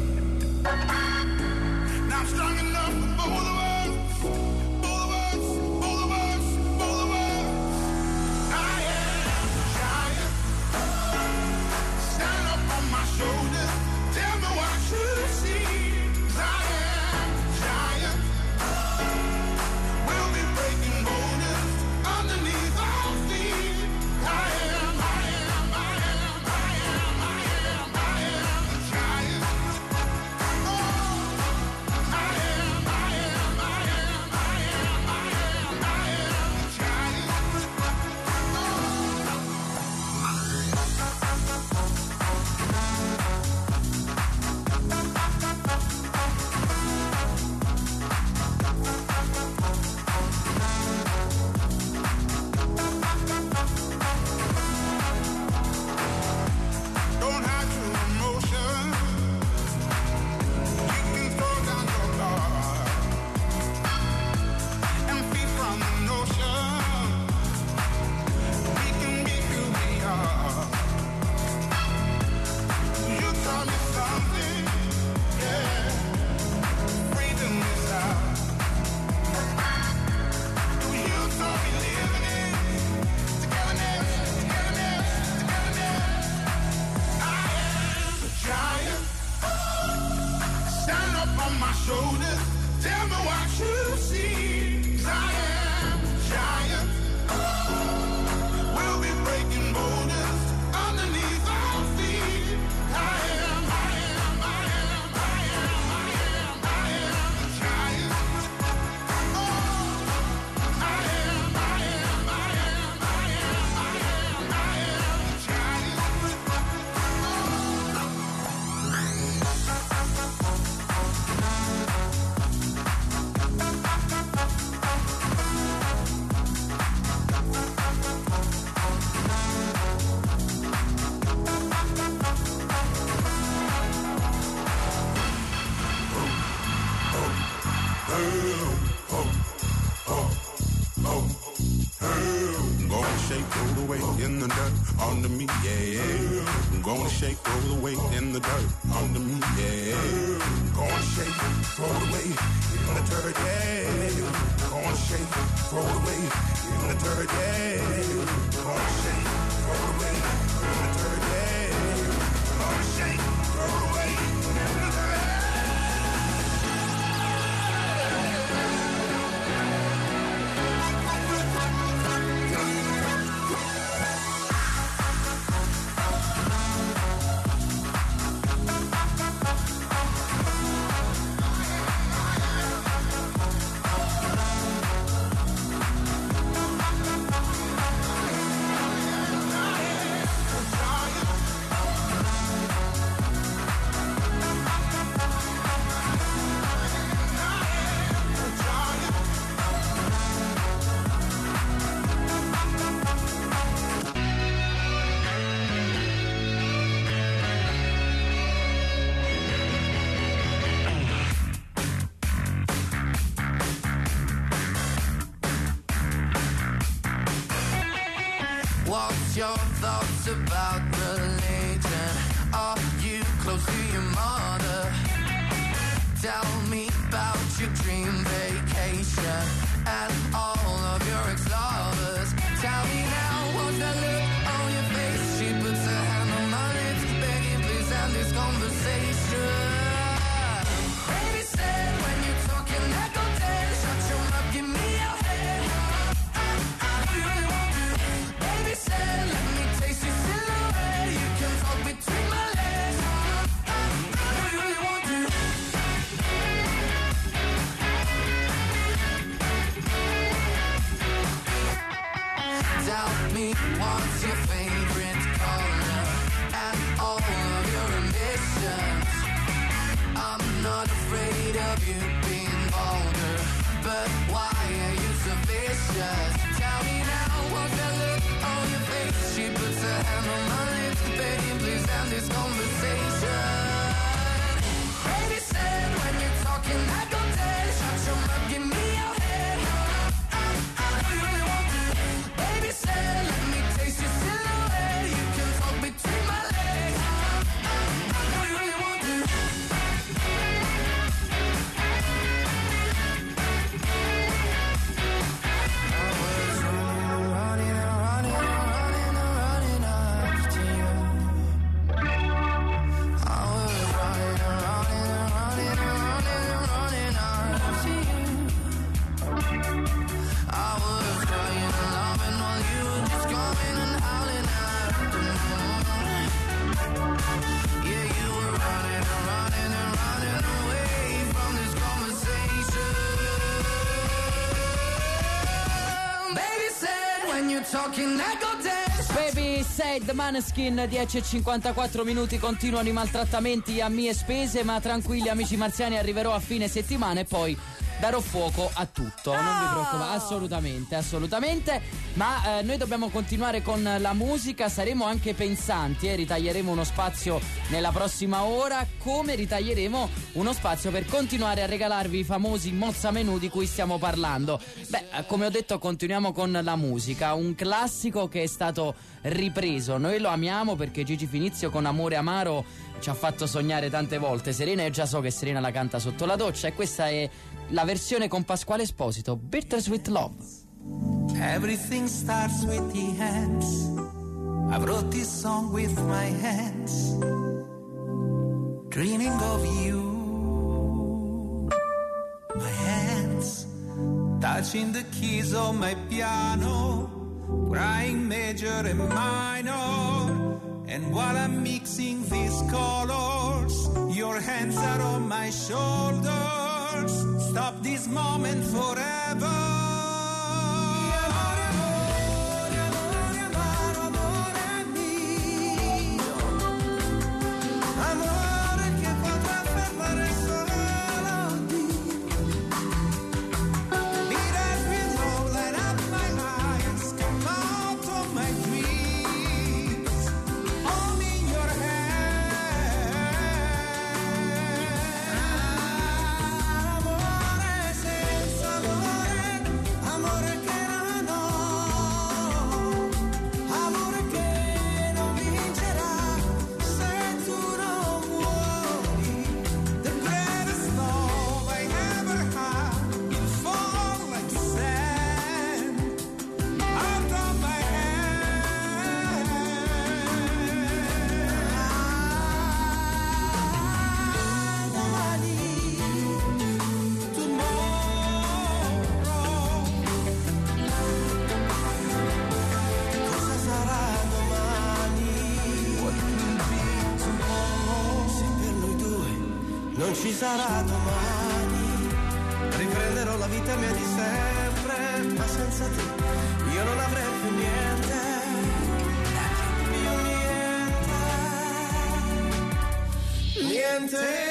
Now I'm strong enough for both of us, both of us, both of us, both of us. I am a giant. Stand up on my shoulders. Tell me what you see. I am a giant. We'll be breaking borders underneath our feet. I am, I am, I am, I am, I am, I am a giant. Oh, I am, I am, I am, I am, I am, I am a giant. Don't hide your emotion. You can throw down your guard and feed from the notion. We can be who we are. You taught me something, yeah. Freedom is out. You taught me living it. Togetherness, togetherness, togetherness. I am a giant. Stand up on my shoulders. Tell me what you see. I am a giant. We'll be breaking borders underneath our feet. I am, I am, I am, I am, I am, I am a giant. Oh, I am, I am, I am, I am, I am, I am a giant. I'm gonna shake, roll the weight in the dirt under me, yeah. I'm gonna shake, roll the weight in the dirt under me, yeah. I'm gonna shake, roll the weight in the dirt, yeah. I'm gonna shake, roll the weight in the dirt, yeah. I'm gonna shake, roll the weight in the dirt, yeah. I'm gonna shake, roll the weight in the dirt. What's your thoughts about religion? Are you close to your mother? Tell me about your dream vacation and all of your ex-lovers. Tell me now, what's that look on your face? She puts her hand on my lips, begging please end this conversation. Baby said when you're talking that go dead, shut your mouth, give me your head. I really want to. Baby said let me taste your silhouette. You can talk between my legs. I really want to. Tell me what's your favorite color and all of your ambitions. I'm not afraid of you being vulgar, but why are you so vicious? Tell me now, what's that look on your face? She puts her hand on my lips, begging please end this conversation. Baby said when you're talking I go dead, shut your mouth, give me your head. I talking echo dance. Baby said Maneskin, dieci e cinquantaquattro minuti, continuano i maltrattamenti a mie spese, ma tranquilli amici marziani, arriverò a fine settimana e poi darò fuoco a tutto, non vi preoccupate, assolutamente, assolutamente, ma eh, noi dobbiamo continuare con la musica, saremo anche pensanti, eh, ritaglieremo uno spazio nella prossima ora, come ritaglieremo uno spazio per continuare a regalarvi i famosi mozza menù di cui stiamo parlando. Beh, eh, come ho detto, continuiamo con la musica, un classico che è stato ripreso, noi lo amiamo perché Gigi Finizio con Amore Amaro ci ha fatto sognare tante volte. Serena, e già so che Serena la canta sotto la doccia, e questa è la versione con Pasquale Esposito, Bittersweet Love. Everything starts with the hands. I wrote this song with my hands, dreaming of you. My hands touching the keys on my piano, crying major and minor. And while I'm mixing these colors, your hands are on my shoulders. Stop this moment forever. Ci sarà domani, riprenderò la vita mia di sempre, ma senza te io non avrei più niente, più niente, niente.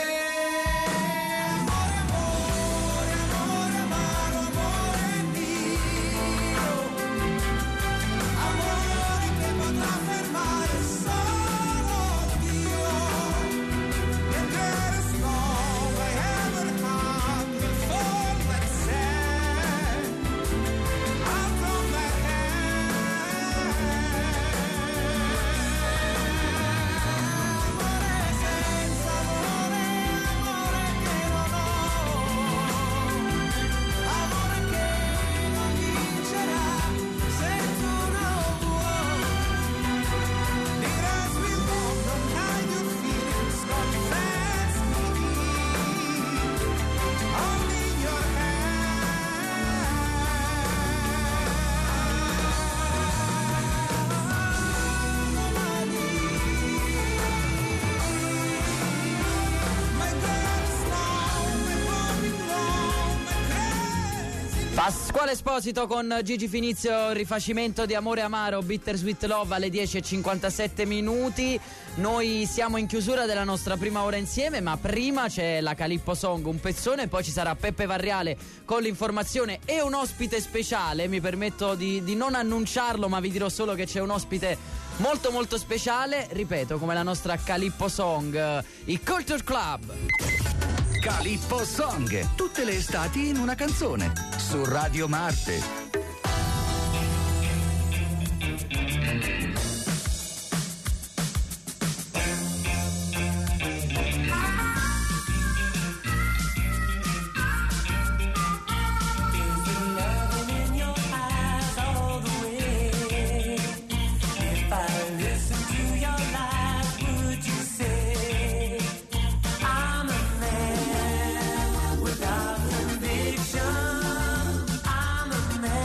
Pasquale Esposito con Gigi Finizio, rifacimento di Amore Amaro, Bittersweet Love alle dieci e cinquantasette minuti. Noi siamo in chiusura della nostra prima ora insieme, ma prima c'è la Calippo Song, un pezzone, poi ci sarà Peppe Varriale con l'informazione e un ospite speciale. Mi permetto di, di non annunciarlo, ma vi dirò solo che c'è un ospite molto molto speciale, ripeto, come la nostra Calippo Song, i Culture Club. Calippo Song, tutte le estati in una canzone, su Radio Marte. I'm a man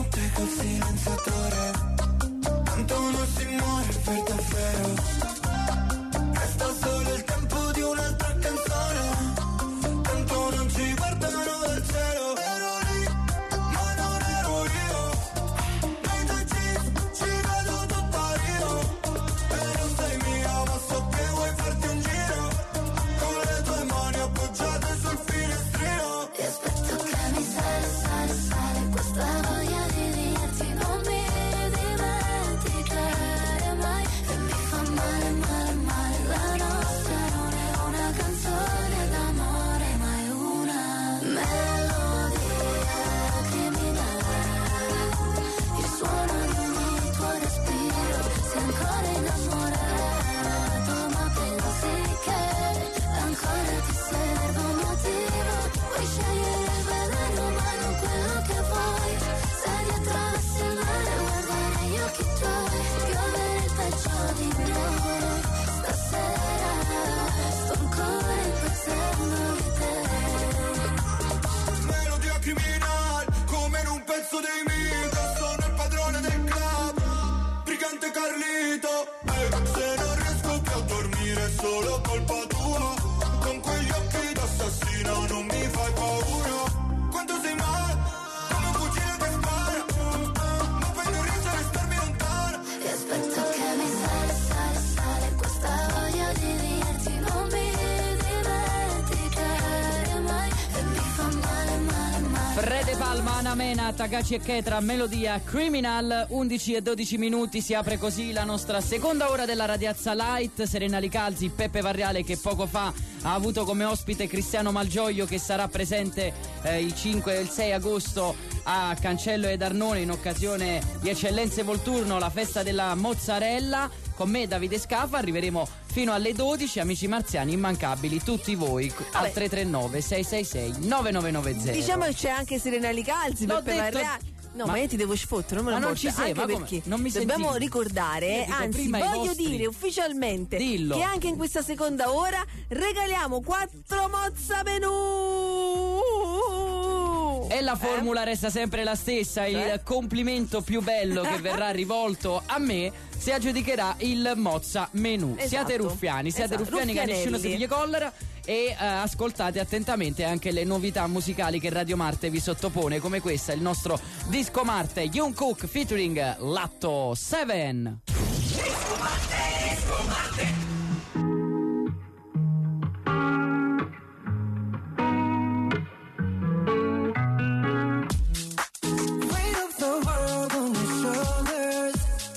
notte col silenziatore, tanto non si muore per davvero. Resta solo il tempo di un'altra canzone, tanto non ci guardano dal cielo. Ero lì, ma non ero io, nei tuoi jeans ci vedo tutto io. E non sei mia, ma so che vuoi farti un giro, con le tue mani appoggiate sul finestrino. E aspetto che mi sale, sale, sale questa voglia di dirti non mi dimenticare mai. E mi fa male, male, male, la nostra non è una canzone d'amore, ma è una melodia criminale. Il suono di ogni tuo respiro, sei ancora innamorato, ma pensi che ancora ti serva un motivo. Vuoi scegliere il veleno ma non quello che vuoi. Se attraversi il mare guarda negli occhi tuoi, piove il peggio di noi. Stasera sto ancora impazzendo di te. Melodia criminale, come in un pezzo dei Migos. Sono il padrone del club, brigante Carlito. E se non riesco più a dormire è solo colpa tua, con quegli occhi d'assassino non mi fai paura. Quanto sei male, come un fucile che spara, ma poi non riesco a restarmi lontano. E aspetto che mi sale, sale, sale questa voglia di dirti non mi dimenticare mai. E mi fa male, male, male. Fred De Palma, Ana Mena, Tagaci e Ketra, melodia Criminal. Undici e dodici minuti, si apre così la nostra seconda ora della Radiazza Light. Serena Licalzi, Peppe Varriale, che poco fa ha avuto come ospite Cristiano Malgioglio, che sarà presente eh, il cinque e il sei agosto a Cancello ed Arnone in occasione di Eccellenze Volturno, la festa della mozzarella. Con me Davide Scafa arriveremo fino alle dodici. Amici marziani immancabili tutti voi al tre tre nove sei sei sei nove nove nove zero. Diciamo che c'è anche Serena Licalzi, L'ho Peppe detto- Varriale. No, ma, Ma- io ti devo sfottere, non me lo Ma non porta, ci sei, anche ma come? perché Non mi dobbiamo sentivi. ricordare, Io dico anzi prima i voglio vostri. dire ufficialmente Dillo. che anche in questa seconda ora regaliamo quattro mozza menù. E la formula resta sempre la stessa, il Cioè? complimento più bello che verrà rivolto a me si aggiudicherà il Mozza Menù. Esatto. Siate ruffiani, siate Esatto. ruffiani che a nessuno si Ruffianelli. piglia collera. E eh, ascoltate attentamente anche le novità musicali che Radio Marte vi sottopone, come questa, il nostro Disco Marte, Young Cook featuring Latto Seven. Weight of the world on your shoulders,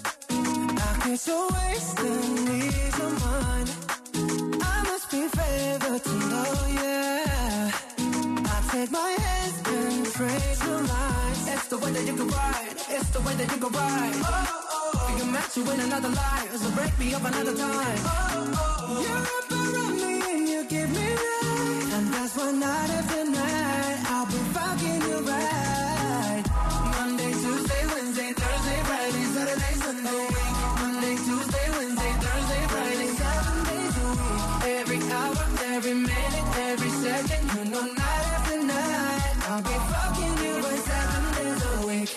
I get your waist and ease of mind. I must be favored to know, yeah. I take my hands and trace your lines. It's the way that you can ride, it's the way that you can ride. Oh, oh, you can match you in another life, so break me up another time. Oh, oh, you're up around me and you give me life, and that's why night after night I'll be fucking you right. Monday, Tuesday, Wednesday, Thursday, Friday, Saturday, Sunday. Monday, Tuesday, Wednesday, Thursday, Friday, seven days a week. Every hour, every minute, every second, you know night after night I'll be fucking you right seven days a week.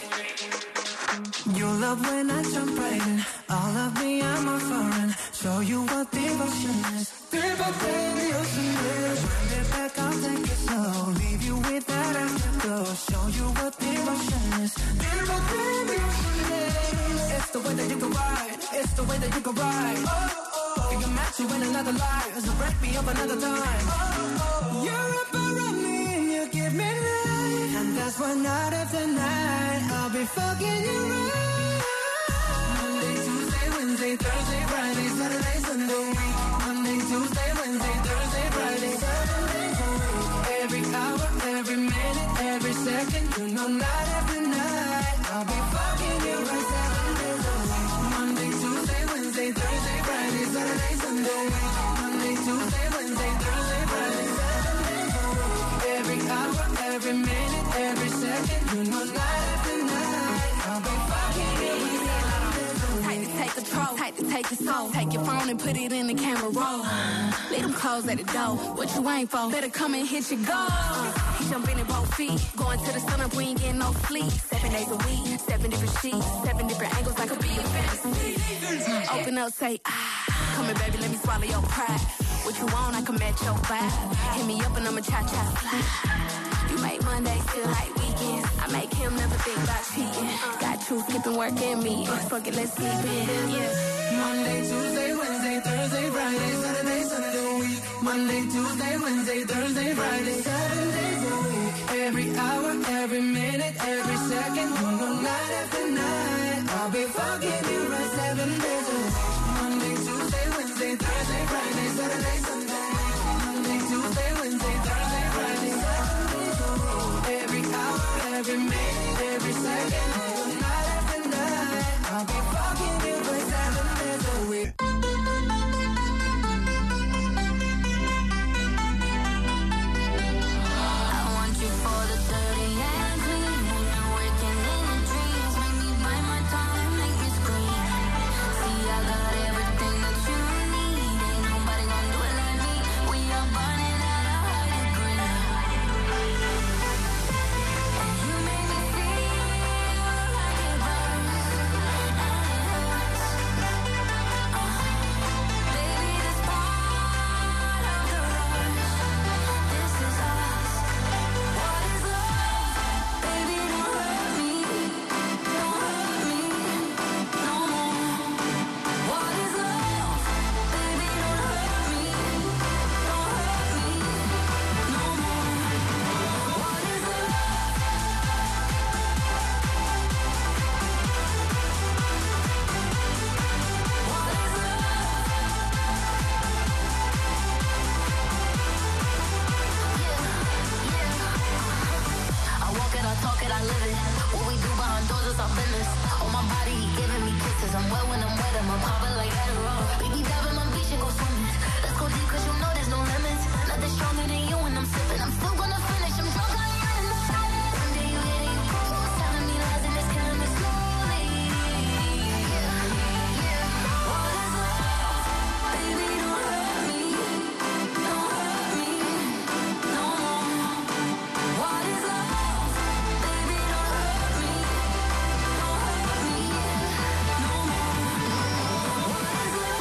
You love when I jump right in, all of me I'm a foreign. Show you what devotion is. Deeper than the ocean is. Wind it back, I'll take it slow. Leave you with that afterglow. Show you what devotion is. Deeper than the ocean is. It's the way that you can ride. It's the way that you can ride. Oh, oh. You can match you in another life, so break me up another time. Oh, oh. You're up around me and you give me life, and that's why night after night I'll be fucking you right. Monday, Tuesday, Wednesday, Thursday, Friday, Saturday, Sunday. Monday, Tuesday, Wednesday, Thursday, Friday, seven days a week. Every hour, every minute, every second, you know night after night I'll be fucking you right seven days a week. Monday, Tuesday, Wednesday, Thursday, Friday, Saturday, Sunday. Monday, Tuesday, Wednesday, Thursday, Friday, seven days a week. Every hour, every minute, every second, you know night after night I'll be fucking you right seven days a week. Take the take control, take the take make it so. Take your phone and put it in the camera roll. Leave them clothes at the door. What you ain't for? Better come and hit your goal. He jumping in both feet. Going to the sun up, we ain't getting no sleep. Seven days a week, seven different sheets, seven different angles, like a be a fantasy. Open up, say ah. Come here, baby, let me swallow your pride. What you want, I can match your vibe. Hit me up and I'ma cha-cha slide. You make Mondays feel like weekends. I make him never think about cheating. Got you skipping work and me. Fuck it, let's sleep in. Yeah. Monday, Tuesday, Wednesday, Thursday, Friday, Saturday, Sunday a week. Monday, Tuesday, Wednesday, Thursday, Friday, seven days a week. Every hour, every minute, every second, one no night after night. I'll be fucking you for seven days a week. Monday, Tuesday, Wednesday, Thursday, Friday, Saturday, Sunday. Monday, Tuesday, Wednesday, Thursday, Friday, seven days a week. Every hour, every minute, every second, one night after night. I'll be fucking you for seven days a week. I want you for the dirty and clean. When you're waking in your dreams, make me bite my tongue and make me scream. See, I got everything that you need. Ain't nobody gonna do it like me. We are burning at a high degree. And you make me feel like it burns and it hurts. Uh, baby, this part of the rush. This is us. What is love? Baby, don't hurt me. Don't hurt me no more. What is love? Baby, don't hurt me. Don't hurt me no more. What is love? I walk it, I talk it, I live it. What we do behind doors is our business. On my body, he giving me kisses. I'm wet when I'm wet, I'm a poppin' like Adderall. Baby, dive in my beach and go swimming. Let's go deep, cause you know there's no limits. Nothing stronger than you when I'm sipping. I'm still gonna finish, I'm drunk, I ain't in the One day you hit it, you close. Telling me lies and it's killing me slowly. Yeah, yeah. What is love? Baby, don't hurt me. Don't hurt me no more. What is love? Baby, don't hurt me. Don't hurt me no more. What is love?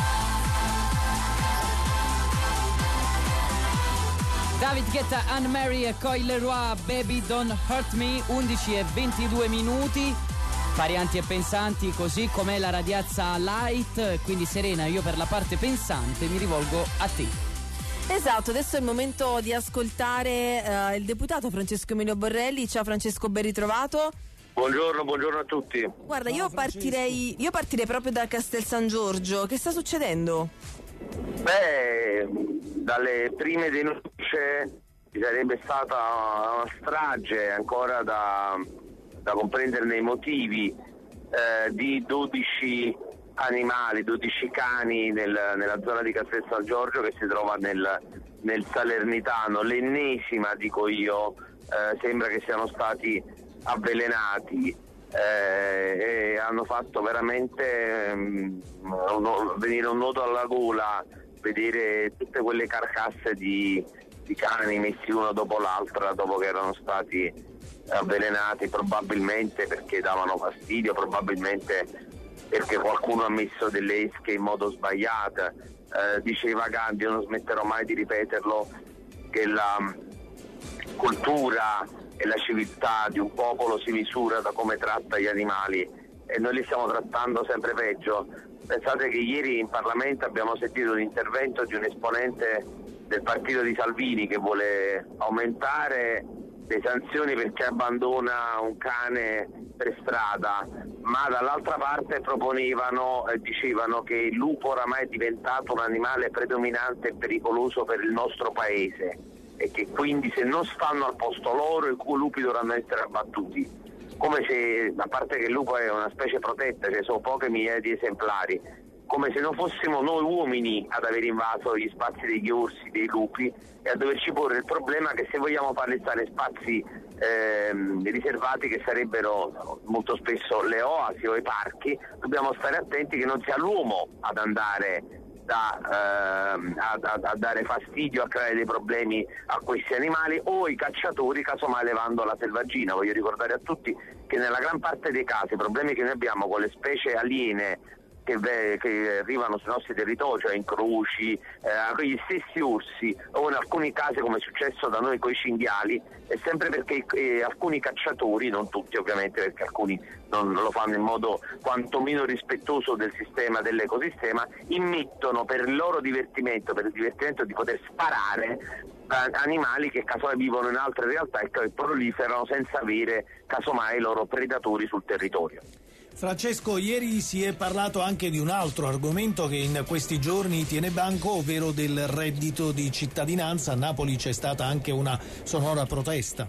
David Guetta, Anne-Marie e Coy Leroy, Baby Don't Hurt Me, undici e ventidue minuti, varianti e pensanti, così com'è la radiazza light. Quindi Serena, io per la parte pensante mi rivolgo a te. Esatto, adesso è il momento di ascoltare eh, il deputato Francesco Emilio Borrelli. Ciao Francesco, ben ritrovato. Buongiorno, buongiorno a tutti. Guarda, io partirei, io partirei proprio da Castel San Giorgio. Che sta succedendo? Beh, dalle prime denunce ci sarebbe stata una strage ancora da, da comprenderne i motivi eh, di dodici animali, dodici cani nel, nella zona di Castel San Giorgio, che si trova nel, nel Salernitano. L'ennesima, dico io, eh, sembra che siano stati avvelenati eh, e hanno fatto veramente um, un, venire un nodo alla gola vedere tutte quelle carcasse di, di cani messi uno dopo l'altra dopo che erano stati avvelenati, probabilmente perché davano fastidio, probabilmente perché qualcuno ha messo delle esche in modo sbagliato. Eh, diceva Gandhi, io non smetterò mai di ripeterlo, che la cultura e la civiltà di un popolo si misura da come tratta gli animali, e noi li stiamo trattando sempre peggio. Pensate che ieri in Parlamento abbiamo sentito l'intervento di un esponente del partito di Salvini che vuole aumentare le sanzioni per chi abbandona un cane per strada, ma dall'altra parte proponevano e dicevano che il lupo oramai è diventato un animale predominante e pericoloso per il nostro paese, e che quindi se non stanno al posto loro i lupi dovranno essere abbattuti, come se, a parte che il lupo è una specie protetta, ci sono poche migliaia di esemplari, come se non fossimo noi uomini ad aver invaso gli spazi degli orsi, dei lupi, e a doverci porre il problema che se vogliamo farli stare spazi ehm, riservati, che sarebbero molto spesso le oasi o i parchi, dobbiamo stare attenti che non sia l'uomo ad andare da, ehm, a, a, a dare fastidio, a creare dei problemi a questi animali, o i cacciatori casomai levando la selvaggina. Voglio ricordare a tutti che nella gran parte dei casi i problemi che noi abbiamo con le specie aliene Che, che arrivano sui nostri territori, cioè incroci, eh, con gli stessi orsi, o in alcuni casi come è successo da noi con i cinghiali, è sempre perché eh, alcuni cacciatori, non tutti ovviamente, perché alcuni non, non lo fanno in modo quantomeno rispettoso del sistema, dell'ecosistema, immettono per il loro divertimento, per il divertimento di poter sparare animali che casomai vivono in altre realtà e che proliferano senza avere casomai i loro predatori sul territorio. Francesco, ieri si è parlato anche di un altro argomento che in questi giorni tiene banco, ovvero del reddito di cittadinanza. A Napoli c'è stata anche una sonora protesta.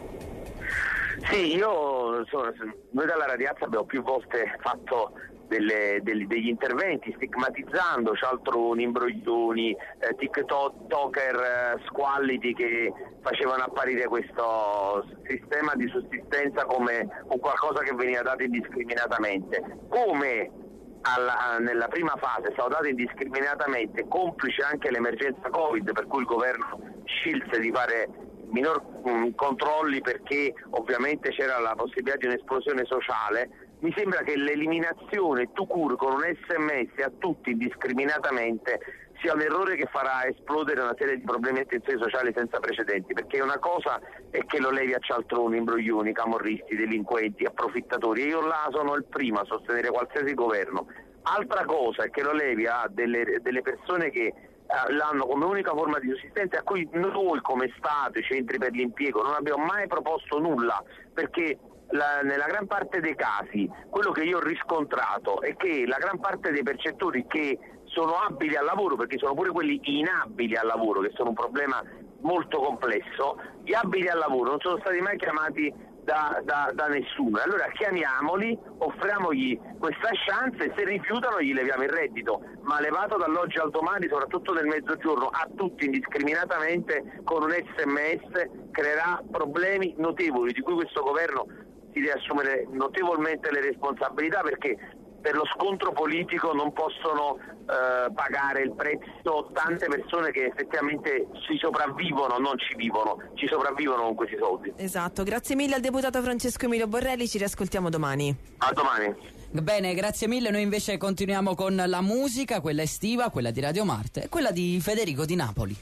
Sì, io insomma, noi dalla Radiazza abbiamo più volte fatto delle, degli, degli interventi stigmatizzando cialtroni, imbroglioni, eh, tiktoker eh, squallidi che facevano apparire questo sistema di sussistenza come un qualcosa che veniva dato indiscriminatamente. Come alla, nella prima fase è stato dato indiscriminatamente, complice anche l'emergenza Covid, per cui il governo scelse di fare minor mh, controlli perché ovviamente c'era la possibilità di un'esplosione sociale. Mi sembra che l'eliminazione tout court con un S M S a tutti indiscriminatamente sia un errore che farà esplodere una serie di problemi e tensioni sociali senza precedenti, perché una cosa è che lo levi a cialtroni, imbroglioni, camorristi, delinquenti, approfittatori, e io là sono il primo a sostenere qualsiasi governo. Altra cosa è che lo levi a delle, delle persone che l'hanno come unica forma di sussistenza, a cui noi come Stato, i centri per l'impiego, non abbiamo mai proposto nulla, perché la, nella gran parte dei casi quello che io ho riscontrato è che la gran parte dei percettori che sono abili al lavoro, perché sono pure quelli inabili al lavoro, che sono un problema molto complesso, gli abili al lavoro non sono stati mai chiamati Da, da, da nessuno. Allora chiamiamoli, offriamogli questa chance, e se rifiutano gli leviamo il reddito, ma levato dall'oggi al domani, soprattutto nel mezzogiorno, a tutti indiscriminatamente con un S M S, creerà problemi notevoli di cui questo governo si deve assumere notevolmente le responsabilità, perché per lo scontro politico non possono eh, pagare il prezzo tante persone che effettivamente ci sopravvivono, non ci vivono, ci sopravvivono con questi soldi. Esatto, grazie mille al deputato Francesco Emilio Borrelli, ci riascoltiamo domani. A domani. Bene, grazie mille. Noi invece continuiamo con la musica, quella estiva, quella di Radio Marte e quella di Federico di Napoli.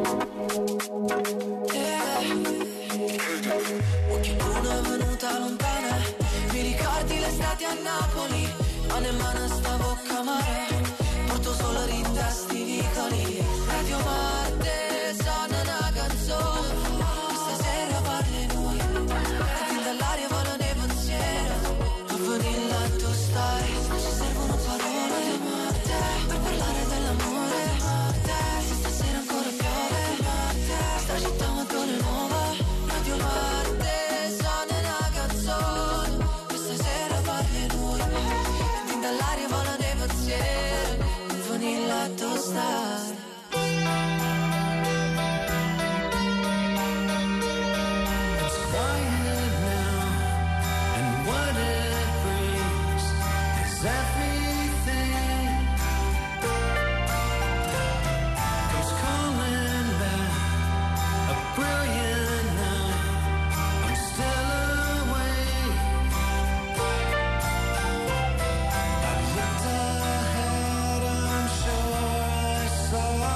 Che luna è venuta lontana, mi ricordi l'estate a Napoli, mano in mano sta bocca amara, porto solo rintasti vicoli. Radio Marte suona una canzone, stasera parli noi, e dall'aria volano i pensieri, a vanilla tu stai, non ci servono parole per parlare dell'amore, se stasera ancora piove, sta città molto nuova. Radio Marte suona una canzone, questa sera parli noi, e dall'aria volano i pensieri, vanilla tu stai. Saw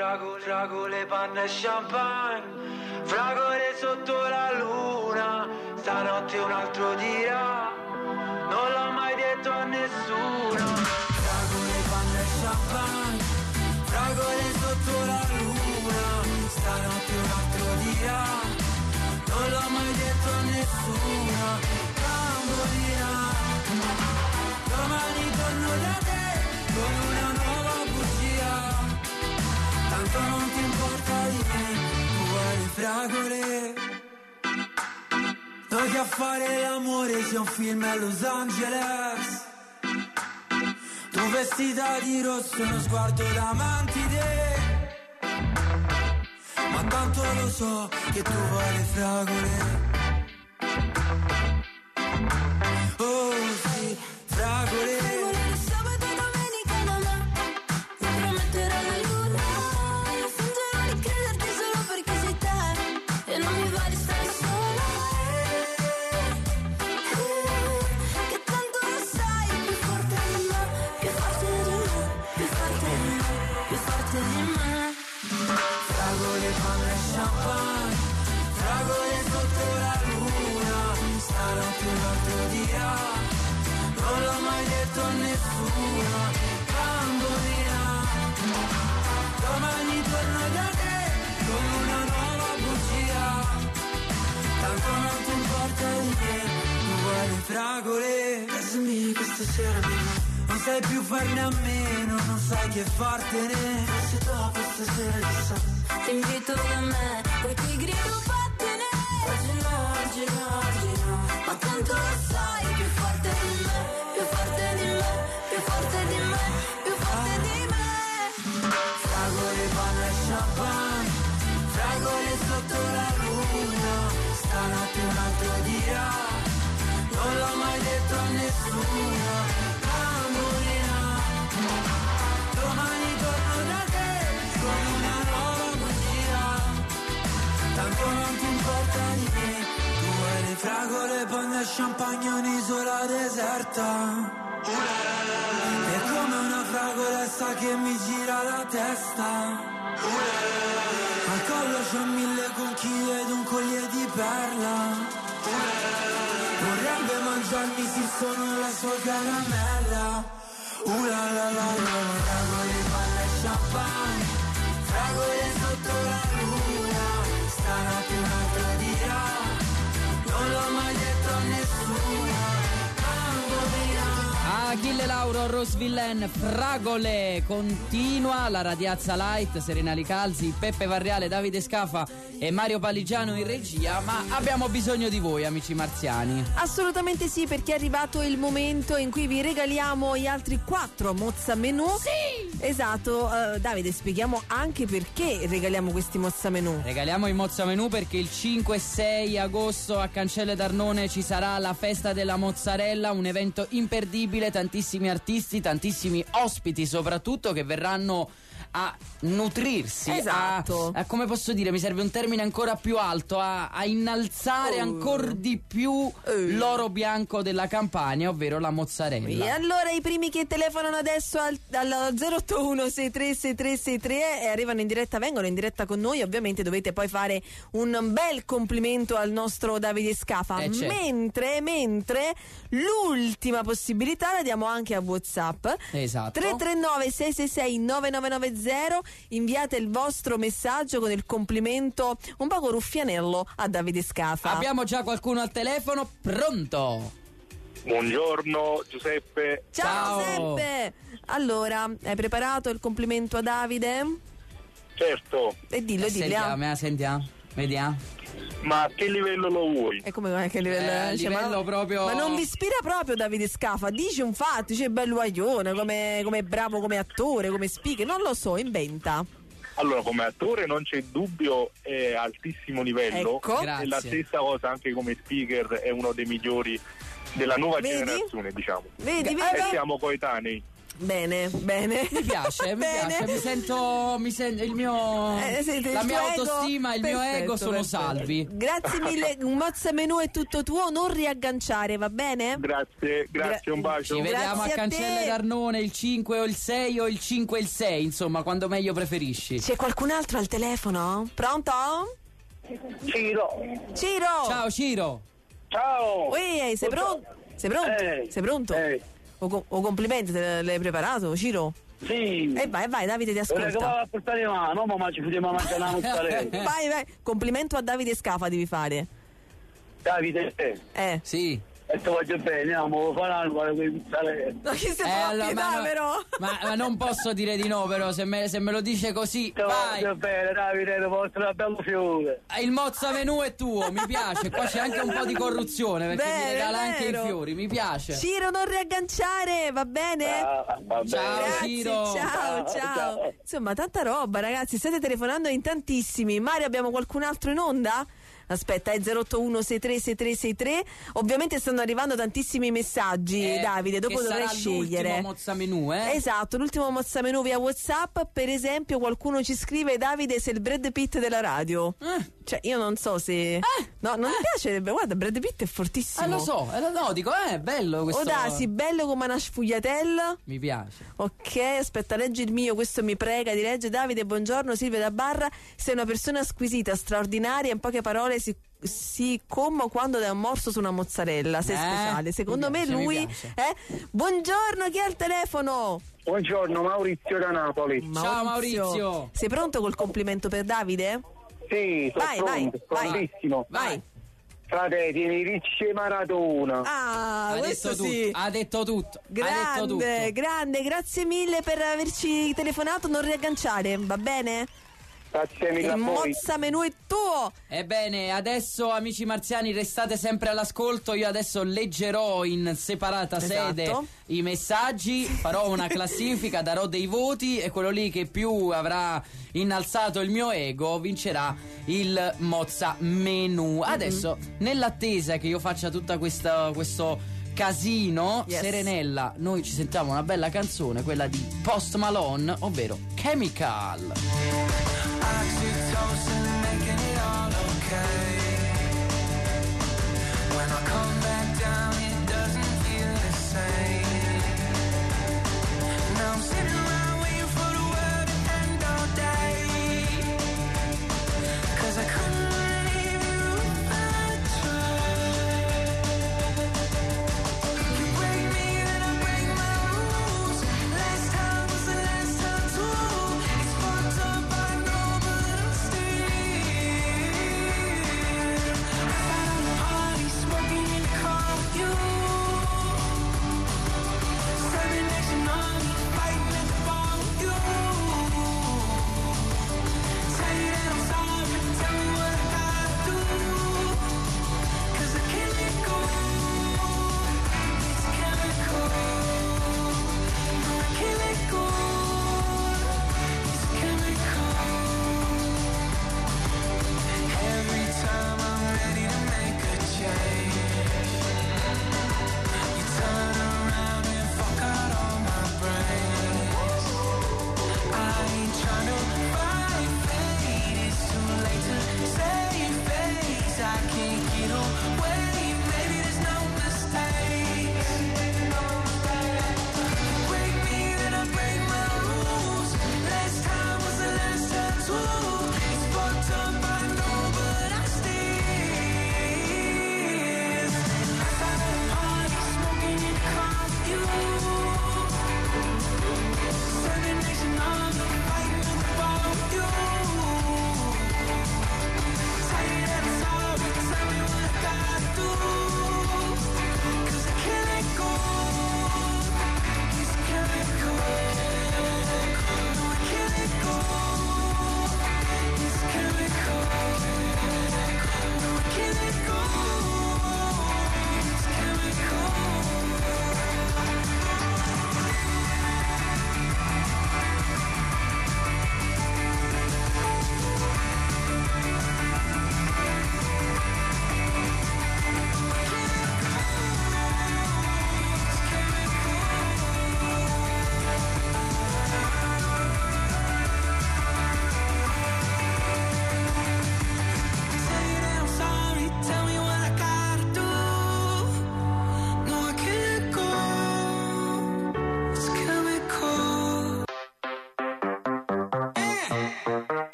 fragole, fragole, panna e champagne, fragole sotto la luna, stanotte un altro dirà, non l'ho mai detto a nessuno. Fragole, panna e champagne, fragole sotto la luna, stanotte un altro dirà, non l'ho mai detto a nessuno. Bambolina, domani torno da te con una nuova bugia, tanto non ti importa di me, tu vuoi le fragole. Noi che a fare l'amore sia un film a Los Angeles, tu vestita di rosso, uno sguardo da mantide, ma tanto lo so che tu vuoi le fragole. Oh sì, fragole. Fragole sabato e domenica da me, mi prometterò la luna, io fingerò di crederti solo perché sei te, e non mi va di stare sola, eh, eh, che tanto lo sai, più forte di me, più forte di me, più forte di me, più forte di me. Fragole, panna e champagne, fragole sotto la luna, stanotte un altro dirà, non l'ho mai detto a nessuno. Bambolina, domani torno da te con una nuova bugia, tanto non ti importa di me, tu vuoi le fragole. Casa mia questa sera mia, non sai più farne a meno, non sai che fartene, forse dopo stasera chissà, Ti invito da me, poi ti grido vattene, oggi no, oggi no, oggi no, ma tanto lo sai, più forte di me, più forte di me, più forte di me, più forte di me. Fragole, panna e champagne, fragole sotto la luna, stanotte un altro dirà, non l'ho mai detto a nessuno. Bambolina, domani torno da te con una nuova bugia, tanto non ti importa di me, tu vuoi le fragole, panna e champagne, un'isola deserta, è come una fragolessa che mi gira la testa, al collo c'ho mille conchiglie ed un collier di perla, vorrebbe mangiarmi se sono la sua caramella. Uh la la la la, fragole, panna e champagne, fragole sotto la luna, stanotte un altro dirà, non l'ho mai detto a nessuno. Bambolina. Achille Lauro, Rose Villain, fragole, continua la Radiazza Light, Serena Licalzi, Peppe Varriale, Davide Scafa e Mario Paligiano in regia, ma abbiamo bisogno di voi, amici marziani. Assolutamente sì, perché è arrivato il momento in cui vi regaliamo gli altri quattro Mozza Menù. Sì! Esatto, uh, Davide, spieghiamo anche perché regaliamo questi Mozza Menù. Regaliamo i Mozza Menù perché il cinque e sei agosto a Cancelle d'Arnone ci sarà la festa della mozzarella, un evento imperdibile, tantissimi artisti, tantissimi ospiti soprattutto che verranno a nutrirsi, esatto. a, a come posso dire, mi serve un termine ancora più alto, a, a innalzare oh. ancora di più oh. l'oro bianco della Campania, ovvero la mozzarella. E allora i primi che telefonano adesso al, al zero otto uno sei tre sei tre sei tre e arrivano in diretta, vengono in diretta con noi, ovviamente dovete poi fare un bel complimento al nostro Davide Scafa, eh, certo. mentre, mentre l'ultima possibilità la diamo anche a WhatsApp. Esatto. tre tre nove sei sei sei nove nove nove zero, inviate il vostro messaggio con il complimento un poco ruffianello a Davide Scafa. Abbiamo già qualcuno al telefono, pronto? Buongiorno Giuseppe. Ciao, Ciao. Giuseppe. Allora, hai preparato il complimento a Davide? Certo. E dillo, eh, dillo. Sentiamo, eh, sentiamo, vediamo. Ma a che livello lo vuoi? E come che livello? Eh, cioè, livello ma, proprio... ma non vi ispira proprio Davide Scafa? Dici un fatto, dice bello guaglione, come, come bravo come attore, come speaker, non lo so, inventa. Allora, come attore non c'è dubbio, è altissimo livello. Ecco. E la stessa cosa anche come speaker, è uno dei migliori della nuova Vedi? generazione, diciamo. Vedi, E vedi? siamo coetanei. Bene, bene. Mi piace, mi Bene. piace, mi sento, mi sento il mio Eh, senti, la il mia tuo ego- autostima, il mio perfetto, ego sono perfetto. salvi. Grazie mille, un Mozza Menù è tutto tuo, non riagganciare, va bene? Grazie, grazie, un bacio. Ci vediamo Grazie a a Cancelle te. d'Arnone il cinque o il sei o il cinque e il sei, insomma, quando meglio preferisci. C'è qualcun altro al telefono? Pronto? Ciro. Ciro! Ciao Ciro. Ciao. Ui, sei pronto? Sei pronto? Eh. Sei pronto? Eh. O, co- o complimenti, te l'hai preparato, Ciro? Sì. E vai, vai, Davide ti Ora che vado ascolta. a portare mano, ma ci potremmo mangiare una mozzarella. Vai, vai, complimento a Davide Scafa devi fare. Davide, eh. Eh. Sì. E ti voglio bene, andiamo a fare una con le mozzarella. Ma chi si Eh, allora, ma, no- però? ma- ma non posso dire di no, però se me, se me lo dice così, Ti vai. voglio bene, Davide, ti porto una bella fiore. Il Mozza Menù è tuo, mi piace. Qua c'è anche un po' di corruzione perché Bene, mi regala anche i vero. fiori, mi piace. Ciro, non riagganciare, va bene? Ah, va bene. Ciao Grazie, Ciro. ciao, Ciao, ciao. ciao. Insomma, tanta roba, ragazzi. State telefonando in tantissimi. Mario, abbiamo qualcun altro in onda? Aspetta, è zero otto uno sei tre sei tre sei tre. Ovviamente stanno arrivando tantissimi messaggi, Eh, Davide. Dopo che dovrai sarà scegliere. l'ultimo Mozza Menù, eh? Esatto, l'ultimo Mozza Menù via WhatsApp. Per esempio, qualcuno ci scrive: Davide, sei il Brad Pitt della radio. Eh. Cioè, io non so se. No, non mi piacerebbe. Guarda, Brad Pitt è fortissimo. Eh, lo so, eh, no, dico, eh, è bello questo. Odasi, bello come una sfugliatella. Mi piace. Ok, aspetta, leggi il mio, questo mi prega di leggere. Davide, buongiorno, Silvia da Barra. Sei una persona squisita, straordinaria, in poche parole si, si come quando dai un morso su una mozzarella. Sei Eh, speciale. Secondo mi me piace, mi lui. piace. Eh? Buongiorno, chi è al telefono? Buongiorno, Maurizio da Napoli. Ciao, Maurizio. Sei pronto col complimento per Davide? Sì, sono Vai, pronto, vai, vai. prontissimo. Vai. Frate, tieni Ricci Maratona. Ah, ha questo detto tutto, sì. ha detto tutto. ha detto tutto. Grande, grande, grazie mille per averci telefonato. Non riagganciare, va bene? Grazie mille a Il voi. Mozza Menù è tuo. Ebbene, adesso amici marziani restate sempre all'ascolto, io adesso leggerò in separata sede Esatto. i messaggi, farò una classifica, darò dei voti e quello lì che più avrà innalzato il mio ego vincerà il Mozza Menù. Adesso, nell'attesa che io faccia tutta questa, questo casino, Yes. Serenella, noi ci sentiamo una bella canzone, quella di Post Malone, ovvero Chemical. Oxytocin making it all okay. When I come back down, it doesn't feel the same. Now I'm sitting around waiting for the world to end all day. 'Cause I couldn't leave you if I tried. You break me, then I break my rules. Last time was the last time too. It's fucked up, I know, but I'm still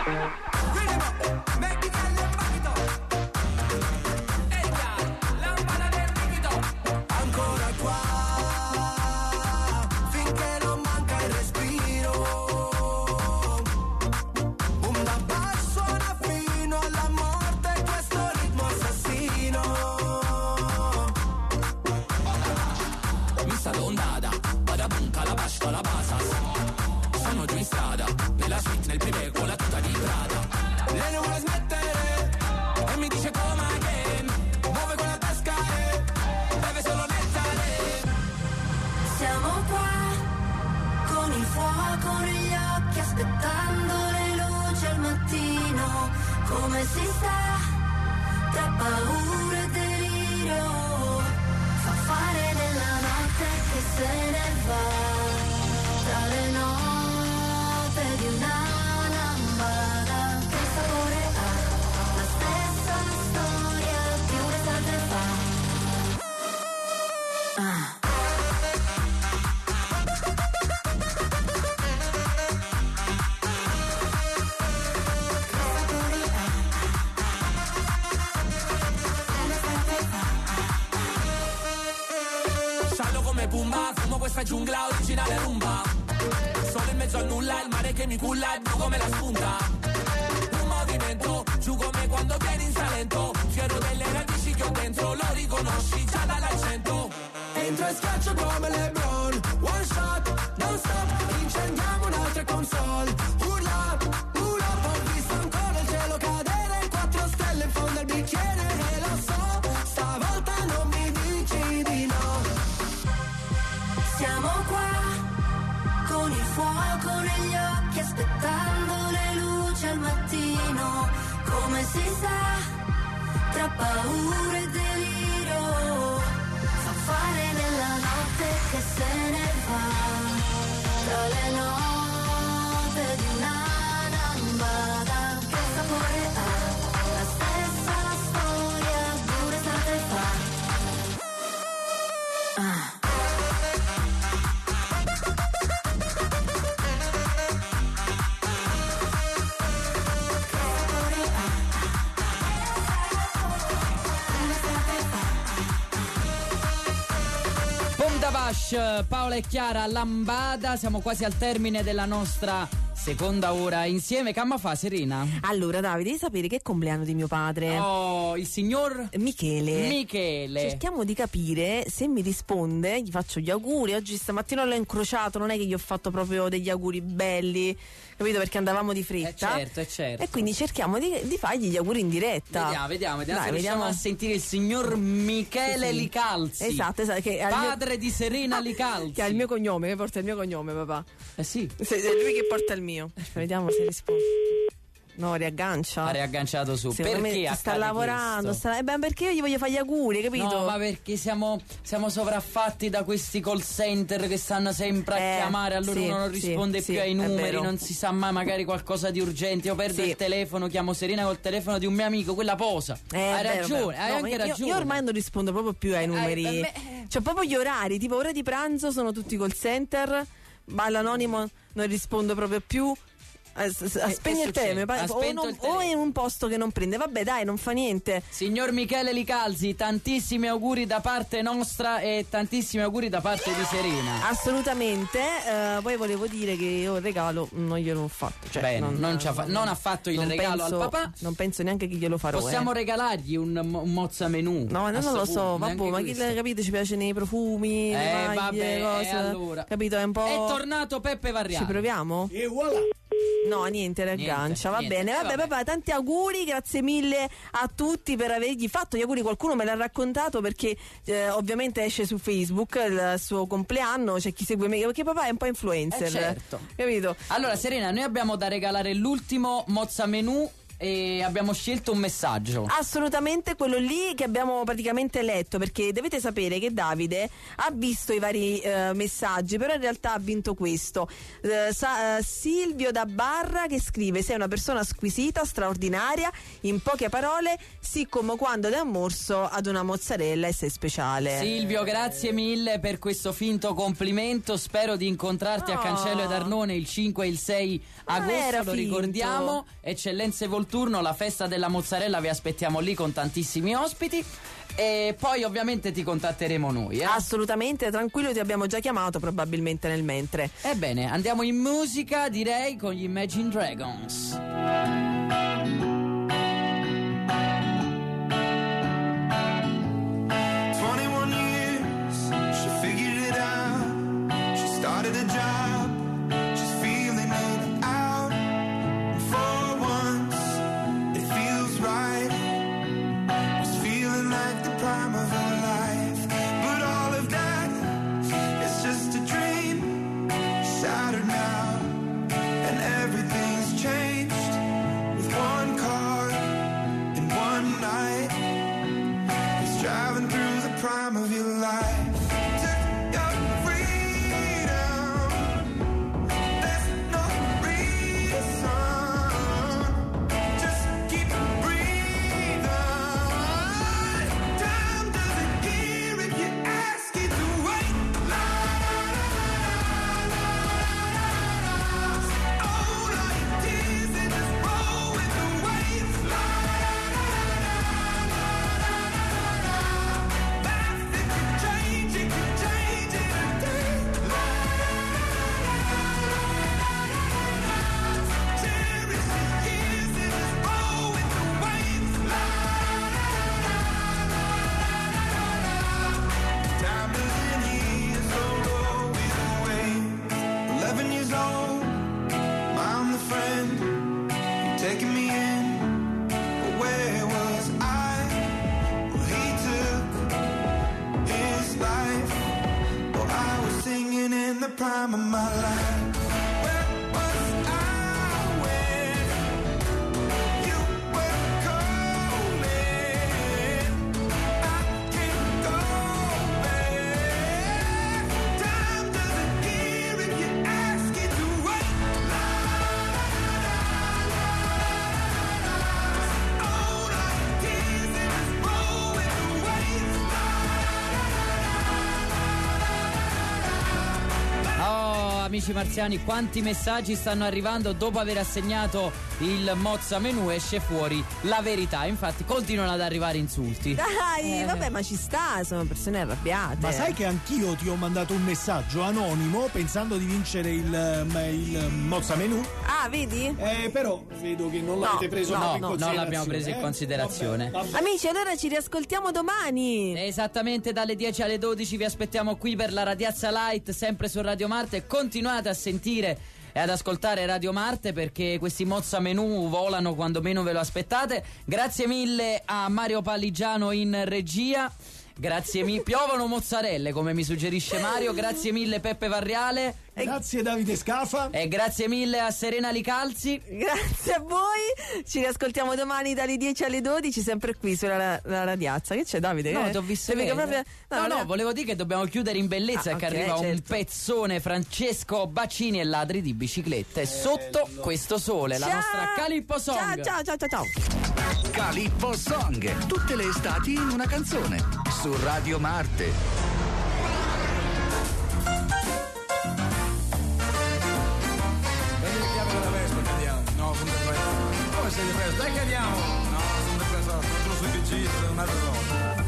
Ancora qua, finché non manca il respiro. Una bass suona fino alla morte, questo ritmo assassino. Mi sta dondata, vada bunca, la bascia, la basas. Sono giù in strada, nella suite, nel privé, con la tuta di Prada. Lei non vuole smettere, e mi dice come again. Muove con la tasca e beve solo nettare. Siamo qua, con il fuoco negli occhi, aspettando le luci al mattino. Come si sta, tra paura e delirio, fa fare della notte che se ne va, tra le note di una lambada. Che sapore ha, la stessa storia di un'estate fa. Ah. Sciallo come Pumba, fumo questa giungla originale rumba. Solo in mezzo al nulla, il mare che mi culla è blu come la spunta. Un movimento, giù come quando vieni in Salento. Fiero delle radici che ho dentro, lo riconosci già dall'accento. Entro e schiaccio come LeBron, one shot, non stop, incendiamo un'altra console. Urla, urla, ho visto ancora il cielo cadere, quattro stelle in fondo al bicchiere. E lo so, stavolta non mi dici di no. Siamo qua, con il fuoco negli occhi, aspettando le luci al mattino. Come si sa, tra paura e delirio, fa fare nella notte che se ne va, tra le note di una lambada. Che sapore ha, la stessa storia di un'estate fa. Ah. Vash, Paola e Chiara, Lambada. Siamo quasi al termine della nostra seconda ora insieme. Che amma fa, Serena? Allora, Davide, devi sapere che è il compleanno di mio padre. Oh, il signor Michele. Michele. Cerchiamo di capire se mi risponde, gli faccio gli auguri. Oggi stamattina l'ho incrociato, non è che gli ho fatto proprio degli auguri belli, capito? Perché andavamo di fretta. Eh certo, eh certo. E quindi cerchiamo di, di fargli gli auguri in diretta. Vediamo, vediamo, vediamo Dai, se riusciamo vediamo. a sentire il signor Michele Sì, sì. Licalzi. Esatto, esatto. Che ha il mio- Padre di Serena Licalzi. Che ha il mio cognome, che porta il mio cognome, papà. Eh sì. Se- è lui che porta il mio. Vediamo se risponde. No, riaggancia. Ha riagganciato su. Secondo Perché me sta accade lavorando. questo? Sta... Eh beh, perché io gli voglio fare gli auguri, capito? No, ma perché siamo, siamo sovraffatti da questi call center che stanno sempre a Eh, chiamare, allora sì, uno non sì, risponde sì, più ai è numeri, vero. non si sa mai, magari qualcosa di urgente. Io perdo Sì. il telefono, chiamo Serena col telefono di un mio amico, quella posa. Eh, hai vero, ragione, vero. hai No, anche io, ragione. Io ormai non rispondo proprio più ai numeri. Eh, beh, C'ho proprio gli orari, tipo ora di pranzo sono tutti call center, ma all'anonimo non rispondo proprio più. Eh, s- s- Che- Spegne che il telefono, succede? Ha o, spento non- il telefono. o è in un posto che non prende. Vabbè, dai, non fa niente. Signor Michele Licalzi, tantissimi auguri da parte nostra e tantissimi auguri da parte di Serena. Assolutamente. eh, poi volevo dire che io il regalo non glielo ho fatto. Cioè, Bene, non ci ha fa- non ha fatto il non regalo penso- al papà. Non penso neanche che glielo farò. Possiamo eh. regalargli un, un mozza menù? No, no, non lo so, vabbè, ma chi le l'ha capito? Ci piace nei profumi, le Eh, maglie, vabbè, cose. eh, allora. Capito? È un po'. È tornato Peppe Varriale. Ci proviamo? E voilà. No, niente, raggancia, va niente, bene. Vabbè, vabbè. papà, tanti auguri, grazie mille a tutti per avergli fatto gli auguri. Qualcuno me l'ha raccontato perché eh, ovviamente esce su Facebook il suo compleanno, c'è chi segue me, perché papà è un po' influencer. Eh, certo. Capito? Allora, Serena, noi abbiamo da regalare l'ultimo mozza menù e abbiamo scelto un messaggio. Assolutamente, quello lì che abbiamo praticamente letto, perché dovete sapere che Davide ha visto i vari eh, messaggi, però in realtà ha vinto questo. Eh, sa, eh, Silvio da Barra che scrive: sei una persona squisita, straordinaria, in poche parole, sì come quando dai un morso ad una mozzarella e sei speciale. Silvio, grazie mille per questo finto complimento, spero di incontrarti Oh. a Cancello ed Arnone il cinque e il sei Non era agosto, lo finto. ricordiamo. Eccellenze Volturno, la festa della mozzarella, vi aspettiamo lì con tantissimi ospiti e poi ovviamente ti contatteremo noi. Eh? Assolutamente, tranquillo, ti abbiamo già chiamato probabilmente nel mentre. Ebbene, andiamo in musica, direi, con gli Imagine Dragons. twenty-one years, she figured it out. She started a job, she's feeling it out. And for once, it feels right. It's feeling like the prime of her life. But all of that, it's just a dream, shattered now. And everything's changed with one car and one night. It's driving through the prime of your life. Take your freedom. There's no reason. Just keep breathing. Time doesn't care if you ask it to wait. La, la, la, la, la, la, la. All of your tears and just roll with the waves. La, la, la, la, la, la, la. Change it, change it today. La, la, la, cherish your years and just roll with the waves. La, time doesn't heal, so go with the wave. Eleven years old, I'm the friend. You taking me in, but where was I? Well, he took his life. Well, I was singing in the prime of my life. Where was I when you were calling? I can't go back. Time doesn't care if you ask it to wait. La, la, la, la, la. All of your tears and just roll with the waves. Oh, amici marziani, quanti messaggi stanno arrivando dopo aver assegnato il Mozza Menù, esce fuori la verità. Infatti continuano ad arrivare insulti. Dai, Eh. vabbè, ma ci sta, sono persone arrabbiate. Ma sai che anch'io ti ho mandato un messaggio anonimo pensando di vincere il, eh, il Mozza Menù? Ah, vedi? Eh, però vedo che non No, l'avete preso no, proprio in no, considerazione. non l'abbiamo preso in eh? considerazione. Vabbè, vabbè. Amici, allora ci riascoltiamo domani. Esattamente dalle dieci alle dodici vi aspettiamo qui per la Radiazza Light, sempre su Radio Marte. Continuate a sentire e ad ascoltare Radio Marte perché questi Mozza Menù volano quando meno ve lo aspettate. Grazie mille a Mario Palligiano in regia. Grazie mille. Piovono mozzarelle, come mi suggerisce Mario. Grazie mille Peppe Varriale. Grazie Davide Scafa. E grazie mille a Serena Licalzi. Grazie a voi. Ci riascoltiamo domani dalle dieci alle dodici, sempre qui sulla la Radiazza. Che c'è, Davide? No, Eh? ti ho visto Sei mica bene. proprio- No, no, no. volevo dire che dobbiamo chiudere in bellezza Ah, e che ok, arriva un certo. pezzone Francesco Baccini e ladri di biciclette sotto questo sole, la Ciao. nostra Calippo Song. Ciao, ciao, ciao, ciao, ciao. Calippo Song, tutte le estati in una canzone, su Radio Marte. Prendi le chiavi della Vespa che andiamo. No, sono depresso. Come sei depresso? Dai che andiamo. No, sono depresso. Sono sui P C, sono un'altra cosa.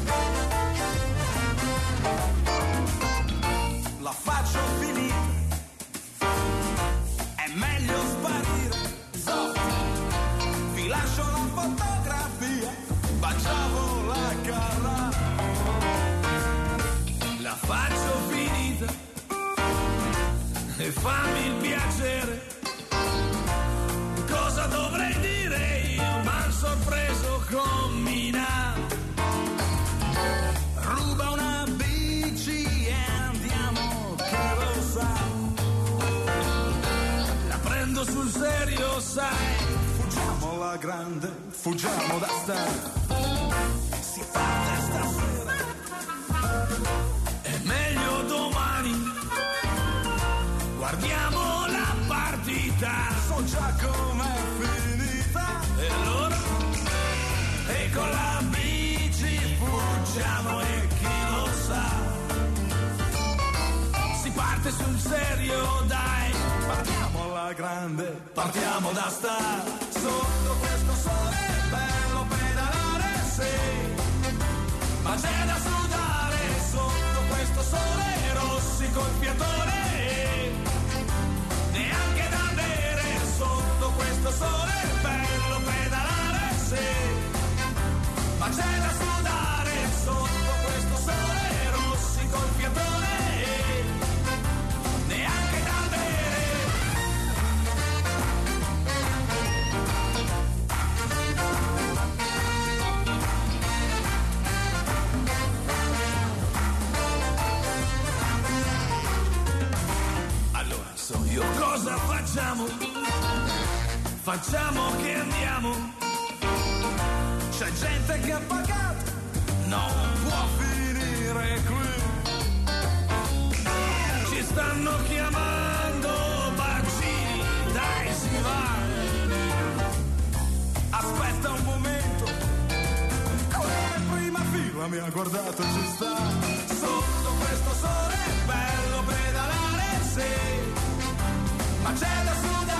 La faccio finita. È meglio sparire. So. Vi lascio la fotografia. Baciavo la cara. La faccio finita. E fammi il piacere. Cosa dovrei dire io? M'han sorpreso con Mina. Ruba una bici e andiamo, che lo sa. La prendo sul serio, sai. Fuggiamo alla grande, fuggiamo da sta. Si parte stasera, È meglio domani, guardiamo la partita. so già com'è finita. E allora? E con la bici fuggiamo e chi lo sa. Si parte sul serio, dai. Partiamo alla grande, Partiamo da sta. sotto questo sole bello pedalare, sì. Ma c'è da sudare sotto questo sole, rossi col fiatone. Neanche da bere sotto questo sole, bello pedalare, sì. Ma c'è da sudare sotto questo sole, rossi col fiatone. Neanche da bere. Allora so io cosa facciamo? Facciamo che andiamo. C'è gente che ha pagato, non può finire qui. Ci stanno chiamando bacini, dai si va. Aspetta un momento, come prima fila mi ha guardato, ci sta. sotto questo sole bello pedalare, sì. Ma c'è da sudare